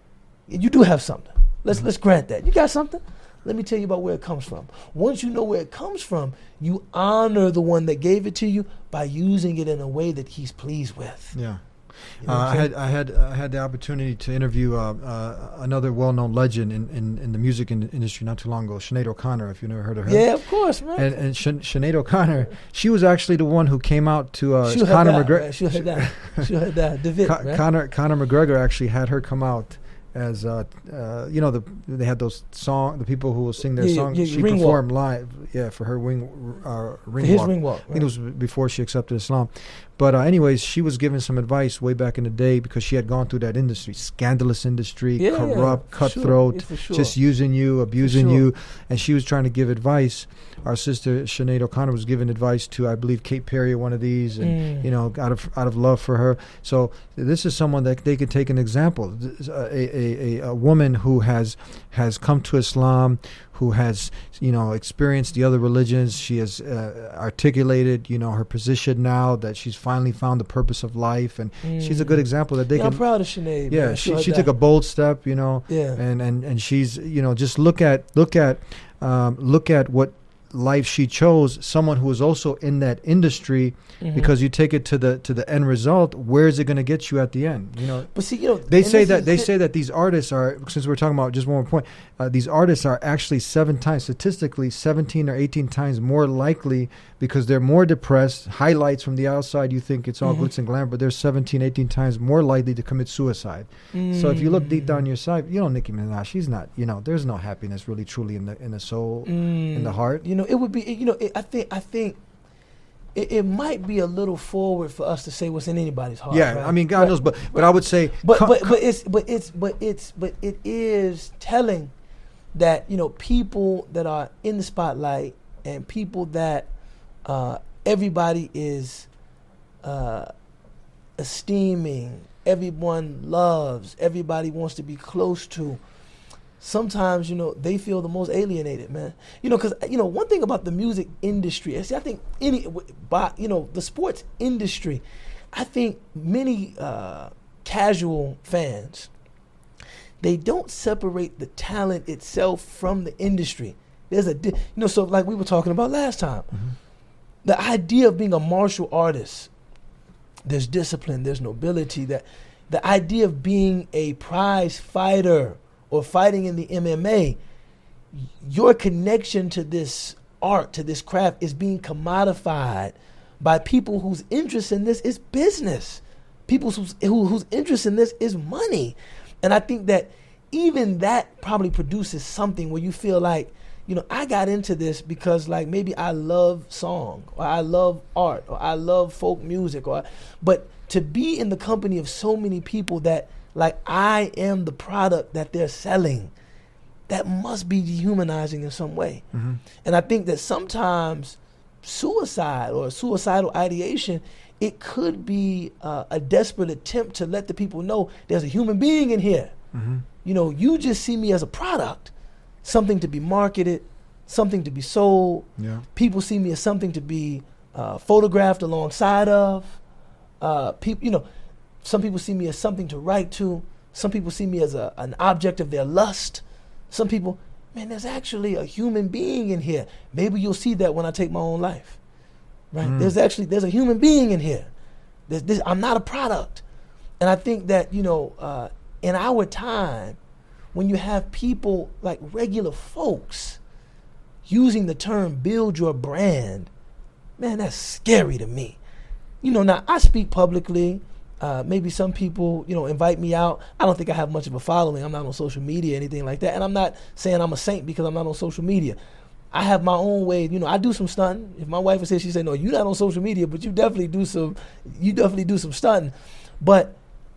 You do have something. Let's mm-hmm. let's grant that. You got something? Let me tell you about where it comes from. Once you know where it comes from, you honor the one that gave it to you by using it in a way that he's pleased with. Yeah. You know uh, I had I had I had the opportunity to interview uh, uh, another well-known legend in, in, in the music in- industry not too long ago, Sinead O'Connor. If you never heard of her, yeah, of course, man. And and Sh- Sinead O'Connor, she was actually the one who came out to uh, She'll Conor have that, McGregor. man. She'll have that. She'll have that. David, Con- right? Conor Conor McGregor actually had her come out as uh, uh, you know the they had those song the people who will sing their Yeah, songs. yeah, yeah, she ring performed live, yeah, for her wing uh, ring His walk. ring walk. I think it was before she accepted Islam. But uh, anyways, she was giving some advice way back in the day because she had gone through that industry, scandalous industry, Yeah, corrupt, yeah, cutthroat, sure. Yeah, for sure. just using you, abusing sure. you. And she was trying to give advice. Our sister Sinead O'Connor was giving advice to, I believe, Kate Perry, one of these, and Mm. you know, out of out of love for her. So this is someone that they could take an example. This- A, a, a, a woman who has has come to Islam, who has, you know, experienced the other religions. She has uh, articulated, you know, her position now that she's finally found the purpose of life, and Mm. she's a good example that they Yeah, can. I'm proud of Sinead. Yeah, man. she She'll she have took a that. bold step, you know, Yeah. and and and she's, you know, just look at look at um, look at what life she chose. Someone who is also in that industry, Mhm. because you take it to the to the end result. Where is it going to get you at the end? You know. But see, you know, They and say this that is they it- say that these artists are, since we're talking about just one more point, uh, these artists are actually seven times statistically seventeen or eighteen times more likely, because they're more depressed. Highlights from the outside, you think it's all Mhm. glitz and glamour, but they're seventeen, eighteen times more likely to commit suicide. So if you look deep down your side, you know, Nicki Minaj, she's not, you know, there's no happiness really truly in the in the soul, in the Mm. heart. You know, it would be. You know, it, I think. I think. It, it might be a little forward for us to say what's in anybody's heart. Yeah, right? I mean, God Right. knows, but but I would say, But co- but co- but it's but it's but it's but it is telling that, you know, people that are in the spotlight and people that uh, everybody is uh, esteeming, everyone loves, everybody wants to be close to. sometimes, you know, they feel the most alienated, man. You know, because, you know, one thing about the music industry, I see, I think any, by, you know, the sports industry, I think many uh, casual fans, they don't separate the talent itself from the industry. There's a, di- you know, so like we were talking about last time, mm-hmm. the idea of being a martial artist, there's discipline, there's nobility. That the idea of being a prize fighter or fighting in the M M A, your connection to this art, to this craft, is being commodified by people whose interest in this is business. People whose, who, whose interest in this is money. And I think that even that probably produces something where you feel like, you know, I got into this because, like, maybe I love song, or I love art, or I love folk music, or but to be in the company of so many people that, like, I am the product that they're selling, that must be dehumanizing in some way. Mm-hmm. And I think that sometimes suicide or suicidal ideation, it could be uh, a desperate attempt to let the people know there's a human being in here. Mm-hmm. You know, you just see me as a product. Something to be marketed, something to be sold. Yeah. People see me as something to be uh, photographed alongside of. Uh, people, you know, some people see me as something to write to. Some people see me as a, an object of their lust. Some people, man, there's actually a human being in here. Maybe you'll see that when I take my own life, right? Mm. There's actually there's a human being in here. There's, this, I'm not a product, and I think that, you know, uh, in our time, when you have people like regular folks using the term build your brand, man, that's scary to me. You know, now I speak publicly. Uh, maybe some people, you know, invite me out. I don't think I have much of a following. I'm not on social media, anything like that. And I'm not saying I'm a saint because I'm not on social media. I have my own way. You know, I do some stunting. If my wife would say, she said, no, you're not on social media, but you definitely do some, you definitely do some stunting. But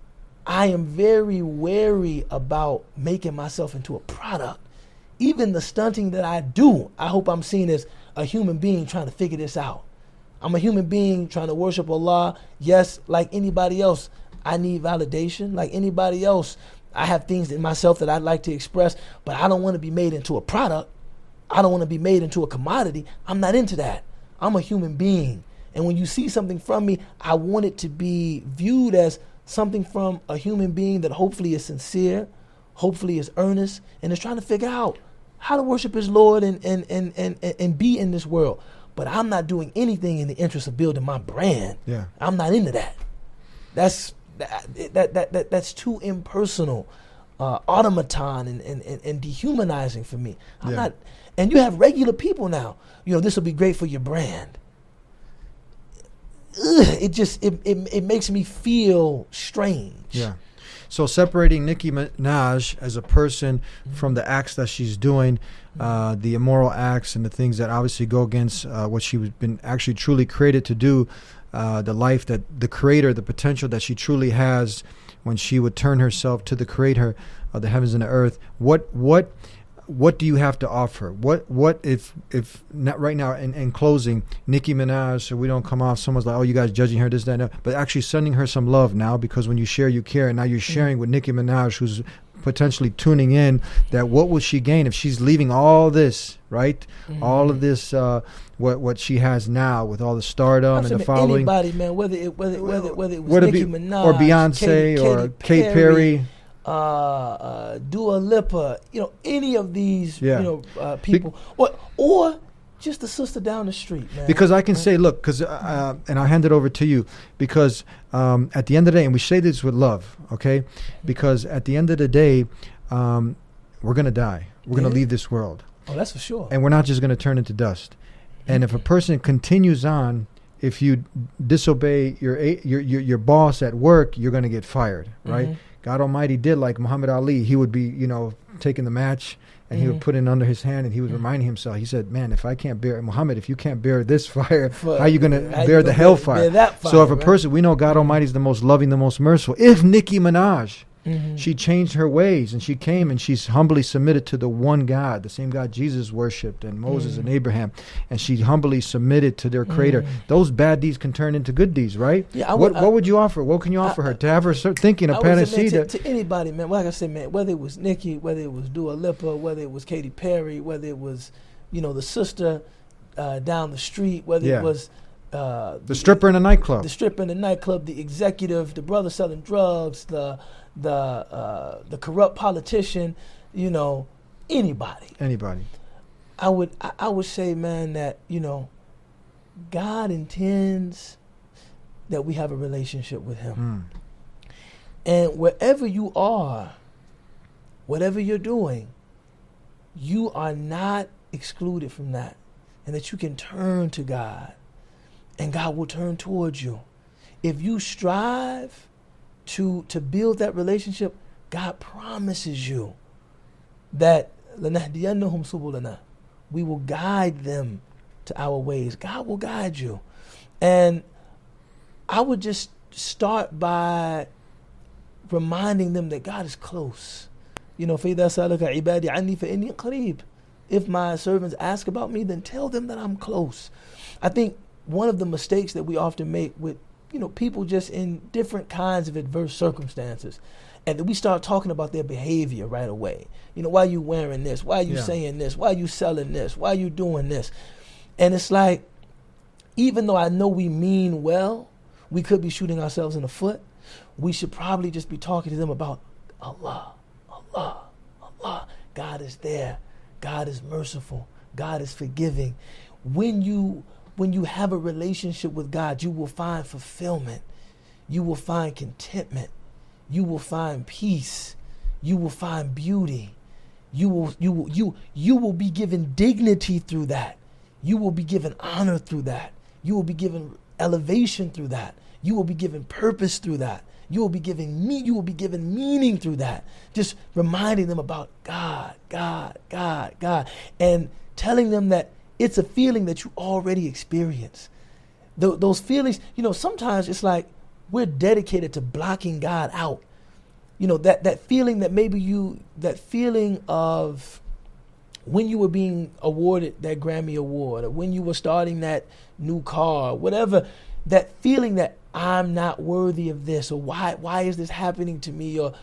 I am very wary about making myself into a product. Even the stunting that I do, I hope I'm seen as a human being trying to figure this out. I'm a human being trying to worship Allah. Yes, like anybody else, I need validation. Like anybody else, I have things in myself that I'd like to express, but I don't want to be made into a product. I don't want to be made into a commodity. I'm not into that. I'm a human being. And when you see something from me, I want it to be viewed as something from a human being that hopefully is sincere, hopefully is earnest, and is trying to figure out how to worship his Lord and and, and, and, and be in this world. But I'm not doing anything in the interest of building my brand. Yeah. I'm not into that. That's that that that, that that's too impersonal, uh, automaton and, and, and, and dehumanizing for me. I'm yeah. not. And you have regular people now. You know, this will be great for your brand. Ugh, it just it, it it makes me feel strange. Yeah. So separating Nicki Minaj as a person mm-hmm. from the acts that she's doing, uh, the immoral acts and the things that obviously go against uh, what she's been actually truly created to do, uh, the life that the creator, the potential that she truly has when she would turn herself to the creator of the heavens and the earth. What what what do you have to offer? What what if if not right now in, in closing, Nicki Minaj, so we don't come off someone's like, oh, you guys judging her, this, that, and that, but actually sending her some love now, because when you share, you care, and now you're sharing with Nicki Minaj, who's potentially tuning in, that what will she gain if she's leaving all this, right? Mm-hmm. All of this, uh, what what she has now with all the stardom and the following. Anybody, man, whether it whether whether whether it was Nicki Minaj or Beyonce Katy, or Katy Perry. Perry Uh, uh, Dua Lipa, you know, any of these, yeah. you know, uh, people, Be- or or just the sister down the street, man. Because I can right? say, look, because uh, and I'll hand it over to you, because um, at the end of the day, and we say this with love, okay? Because at the end of the day, um, we're gonna die. We're yeah. gonna leave this world. Oh, that's for sure. And we're not just gonna turn into dust. And if a person continues on, if you disobey your your your, your boss at work, you're gonna get fired, right? Mm-hmm. God Almighty did like Muhammad Ali. He would be, you know, taking the match and mm-hmm. he would put it under his hand and he was mm-hmm. reminding himself. He said, man, if I can't bear, Muhammad, if you can't bear this fire, For, how are you going to bear the hellfire? Bear that fire, so if a right? person, we know God Almighty is the most loving, the most merciful. If Nicki Minaj Mm-hmm. She changed her ways, and she came and she's humbly submitted to the one God, the same God Jesus worshipped, and Moses mm. and Abraham, and she humbly submitted to their Creator. Mm. Those bad deeds can turn into good deeds, right? Yeah. I what would, I, what would you offer? What can you offer I, her to have her start thinking of panacea? To, to anybody, man. Like I said, man, whether it was Nicki, whether it was Dua Lipa, whether it was Katy Perry, whether it was, you know, the sister uh, down the street, whether yeah. it was uh, the, the stripper in the nightclub, the stripper in the nightclub, the executive, the brother selling drugs, the the uh, the corrupt politician, you know, anybody. Anybody. I would I, I would say, man, that, you know, God intends that we have a relationship with Him. Mm. And wherever you are, whatever you're doing, you are not excluded from that. And that you can turn to God, and God will turn towards you. If you strive to to build that relationship, God promises you that لَنَهْدِيَنَّهُمْ سُبُلَنَا, we will guide them to our ways. God will guide you. And I would just start by reminding them that God is close. You know, فَإِذَا سَأَلَكَ عِبَادِي عَنِّي فَإِنِّي قَرِيبٌ. If my servants ask about me, then tell them that I'm close. I think one of the mistakes that we often make with, you know, people just in different kinds of adverse circumstances, and then we start talking about their behavior right away. You know, why are you wearing this? Why are you yeah. saying this? Why are you selling this? Why are you doing this? And it's like, even though I know we mean well, we could be shooting ourselves in the foot. We should probably just be talking to them about Allah, Allah, Allah. God is there. God is merciful. God is forgiving. When you when you have a relationship with God, you will find fulfillment. You will find contentment. You will find peace. You will find beauty. You will you will you you will be given dignity through that. You will be given honor through that. You will be given elevation through that. You will be given purpose through that. You will be given me. You will be given meaning through that. Just reminding them about God, God, God, God, and telling them that it's a feeling that you already experience. Th- those feelings, you know, sometimes it's like we're dedicated to blocking God out. You know, that that feeling that maybe you, that feeling of when you were being awarded that Grammy Award, or when you were starting that new car, whatever, that feeling that I'm not worthy of this, or why why is this happening to me, or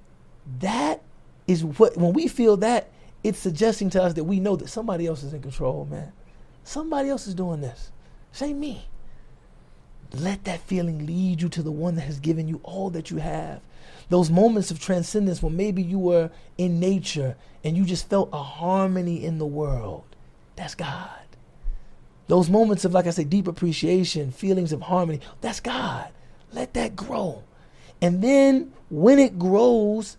that is what, when we feel that, it's suggesting to us that we know that somebody else is in control, man. Somebody else is doing this. This ain't me. Let that feeling lead you to the one that has given you all that you have. Those moments of transcendence when maybe you were in nature and you just felt a harmony in the world. That's God. Those moments of, like I say, deep appreciation, feelings of harmony, that's God. Let that grow. And then when it grows,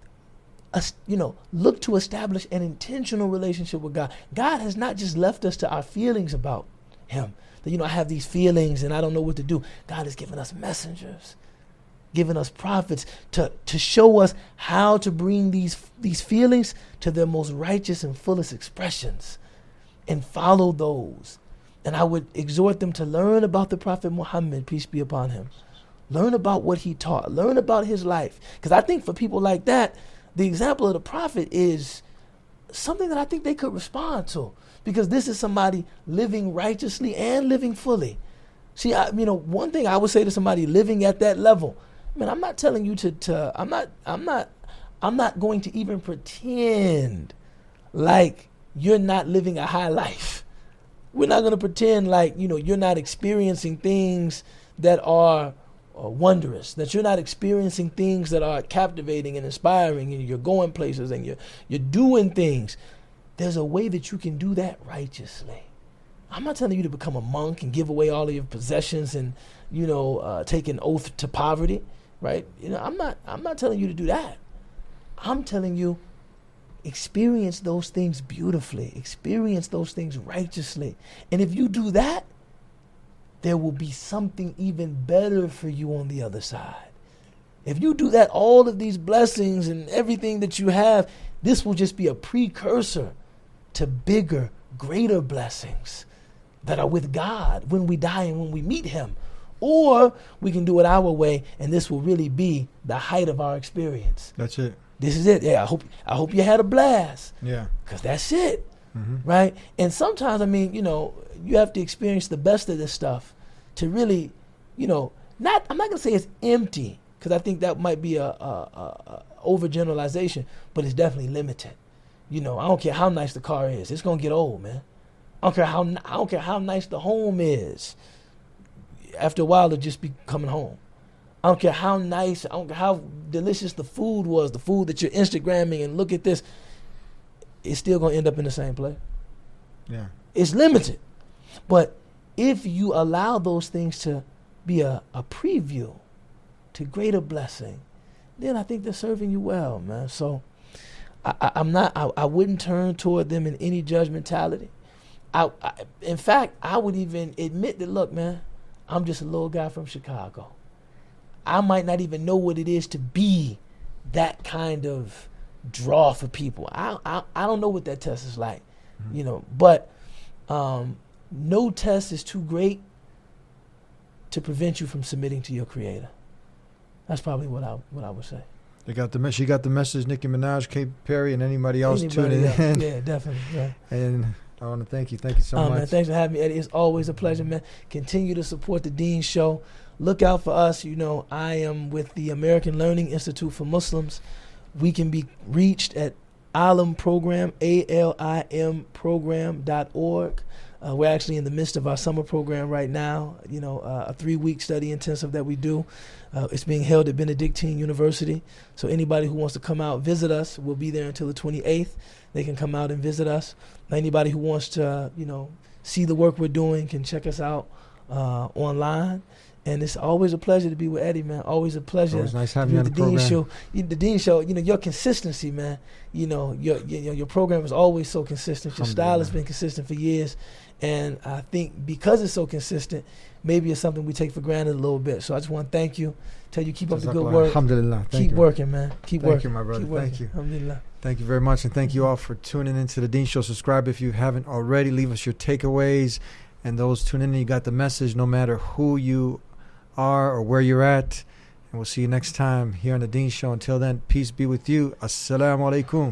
you know, look to establish an intentional relationship with God. God has not just left us to our feelings about Him. That, you know, I have these feelings and I don't know what to do. God has given us messengers, given us prophets to, to show us how to bring these, these feelings to their most righteous and fullest expressions, and follow those. And I would exhort them to learn about the Prophet Muhammad, peace be upon him. Learn about what he taught. Learn about his life. Because I think for people like that, the example of the Prophet is something that I think they could respond to. Because this is somebody living righteously and living fully. See, I, you know, one thing I would say to somebody living at that level, I mean, I'm not telling you to, to I'm not, I'm not, I'm not going to even pretend like you're not living a high life. We're not going to pretend like, you know, you're not experiencing things that are uh, wondrous, that you're not experiencing things that are captivating and inspiring, and you're going places and you're, you're doing things. There's a way that you can do that righteously. I'm not telling you to become a monk and give away all of your possessions and, you know, uh, take an oath to poverty, right? You know, I'm not, I'm not telling you to do that. I'm telling you, experience those things beautifully. Experience those things righteously. And if you do that, there will be something even better for you on the other side. If you do that, all of these blessings and everything that you have, this will just be a precursor to bigger, greater blessings that are with God when we die and when we meet Him Or we can do it our way, and this will really be the height of our experience. That's it. This is it. Yeah, I hope I hope you had a blast. Yeah. Because that's it. Mm-hmm. Right? And sometimes, I mean, you know, you have to experience the best of this stuff to really, you know, not, I'm not going to say it's empty, because I think that might be a, a, a, a overgeneralization, but it's definitely limited. You know, I don't care how nice the car is. It's going to get old, man. I don't care how I don't care how nice the home is. After a while, it'll just be coming home. I don't care how nice, I don't care how delicious the food was, the food that you're Instagramming and look at this, it's still going to end up in the same place. Yeah. It's limited. But if you allow those things to be a, a preview to greater blessing, then I think they're serving you well, man. So I, I, I'm not, I, I wouldn't turn toward them in any judgmentality. I, I, in fact, I would even admit that, look, man, I'm just a little guy from Chicago. I might not even know what it is to be that kind of draw for people. I I, I don't know what that test is like, mm-hmm. you know. But um, no test is too great to prevent you from submitting to your Creator. That's probably what I what I would say. They got the message. You got the message, Nicki Minaj, Katy Perry, and anybody else Anybody tuning else. in. Yeah, definitely. Yeah. And I want to thank you. Thank you so oh, much. Man, thanks for having me, Eddie. It's always a pleasure, man. Continue to support the Dean Show. Look out for us. You know, I am with the American Learning Institute for Muslims. We can be reached at Alim Program, A L I M program dot org. Uh, we're actually in the midst of our summer program right now, you know, uh, a three-week study intensive that we do. Uh, it's being held at Benedictine University. So anybody who wants to come out, visit us. We'll be there until the twenty-eighth. They can come out and visit us. Anybody who wants to, uh, you know, see the work we're doing can check us out uh, online. And it's always a pleasure to be with Eddie, man. Always a pleasure. Always nice to having be you on with the the Dean program. Show. You, the Dean Show, you know, your consistency, man. You know, your your, your program is always so consistent. Your style has been consistent for years. And I think because it's so consistent, maybe it's something we take for granted a little bit. So I just want to thank you. Tell you keep up the good work. Alhamdulillah. Thank keep you. working, man. Keep thank working. you, my brother. Keep working. Thank you. Alhamdulillah. Thank you very much. And thank you all for tuning into the Dean Show. Subscribe if you haven't already. Leave us your takeaways. And those tuning in, you got the message no matter who you are or where you're at. And we'll see you next time here on the Dean Show. Until then, peace be with you. Assalamu alaikum.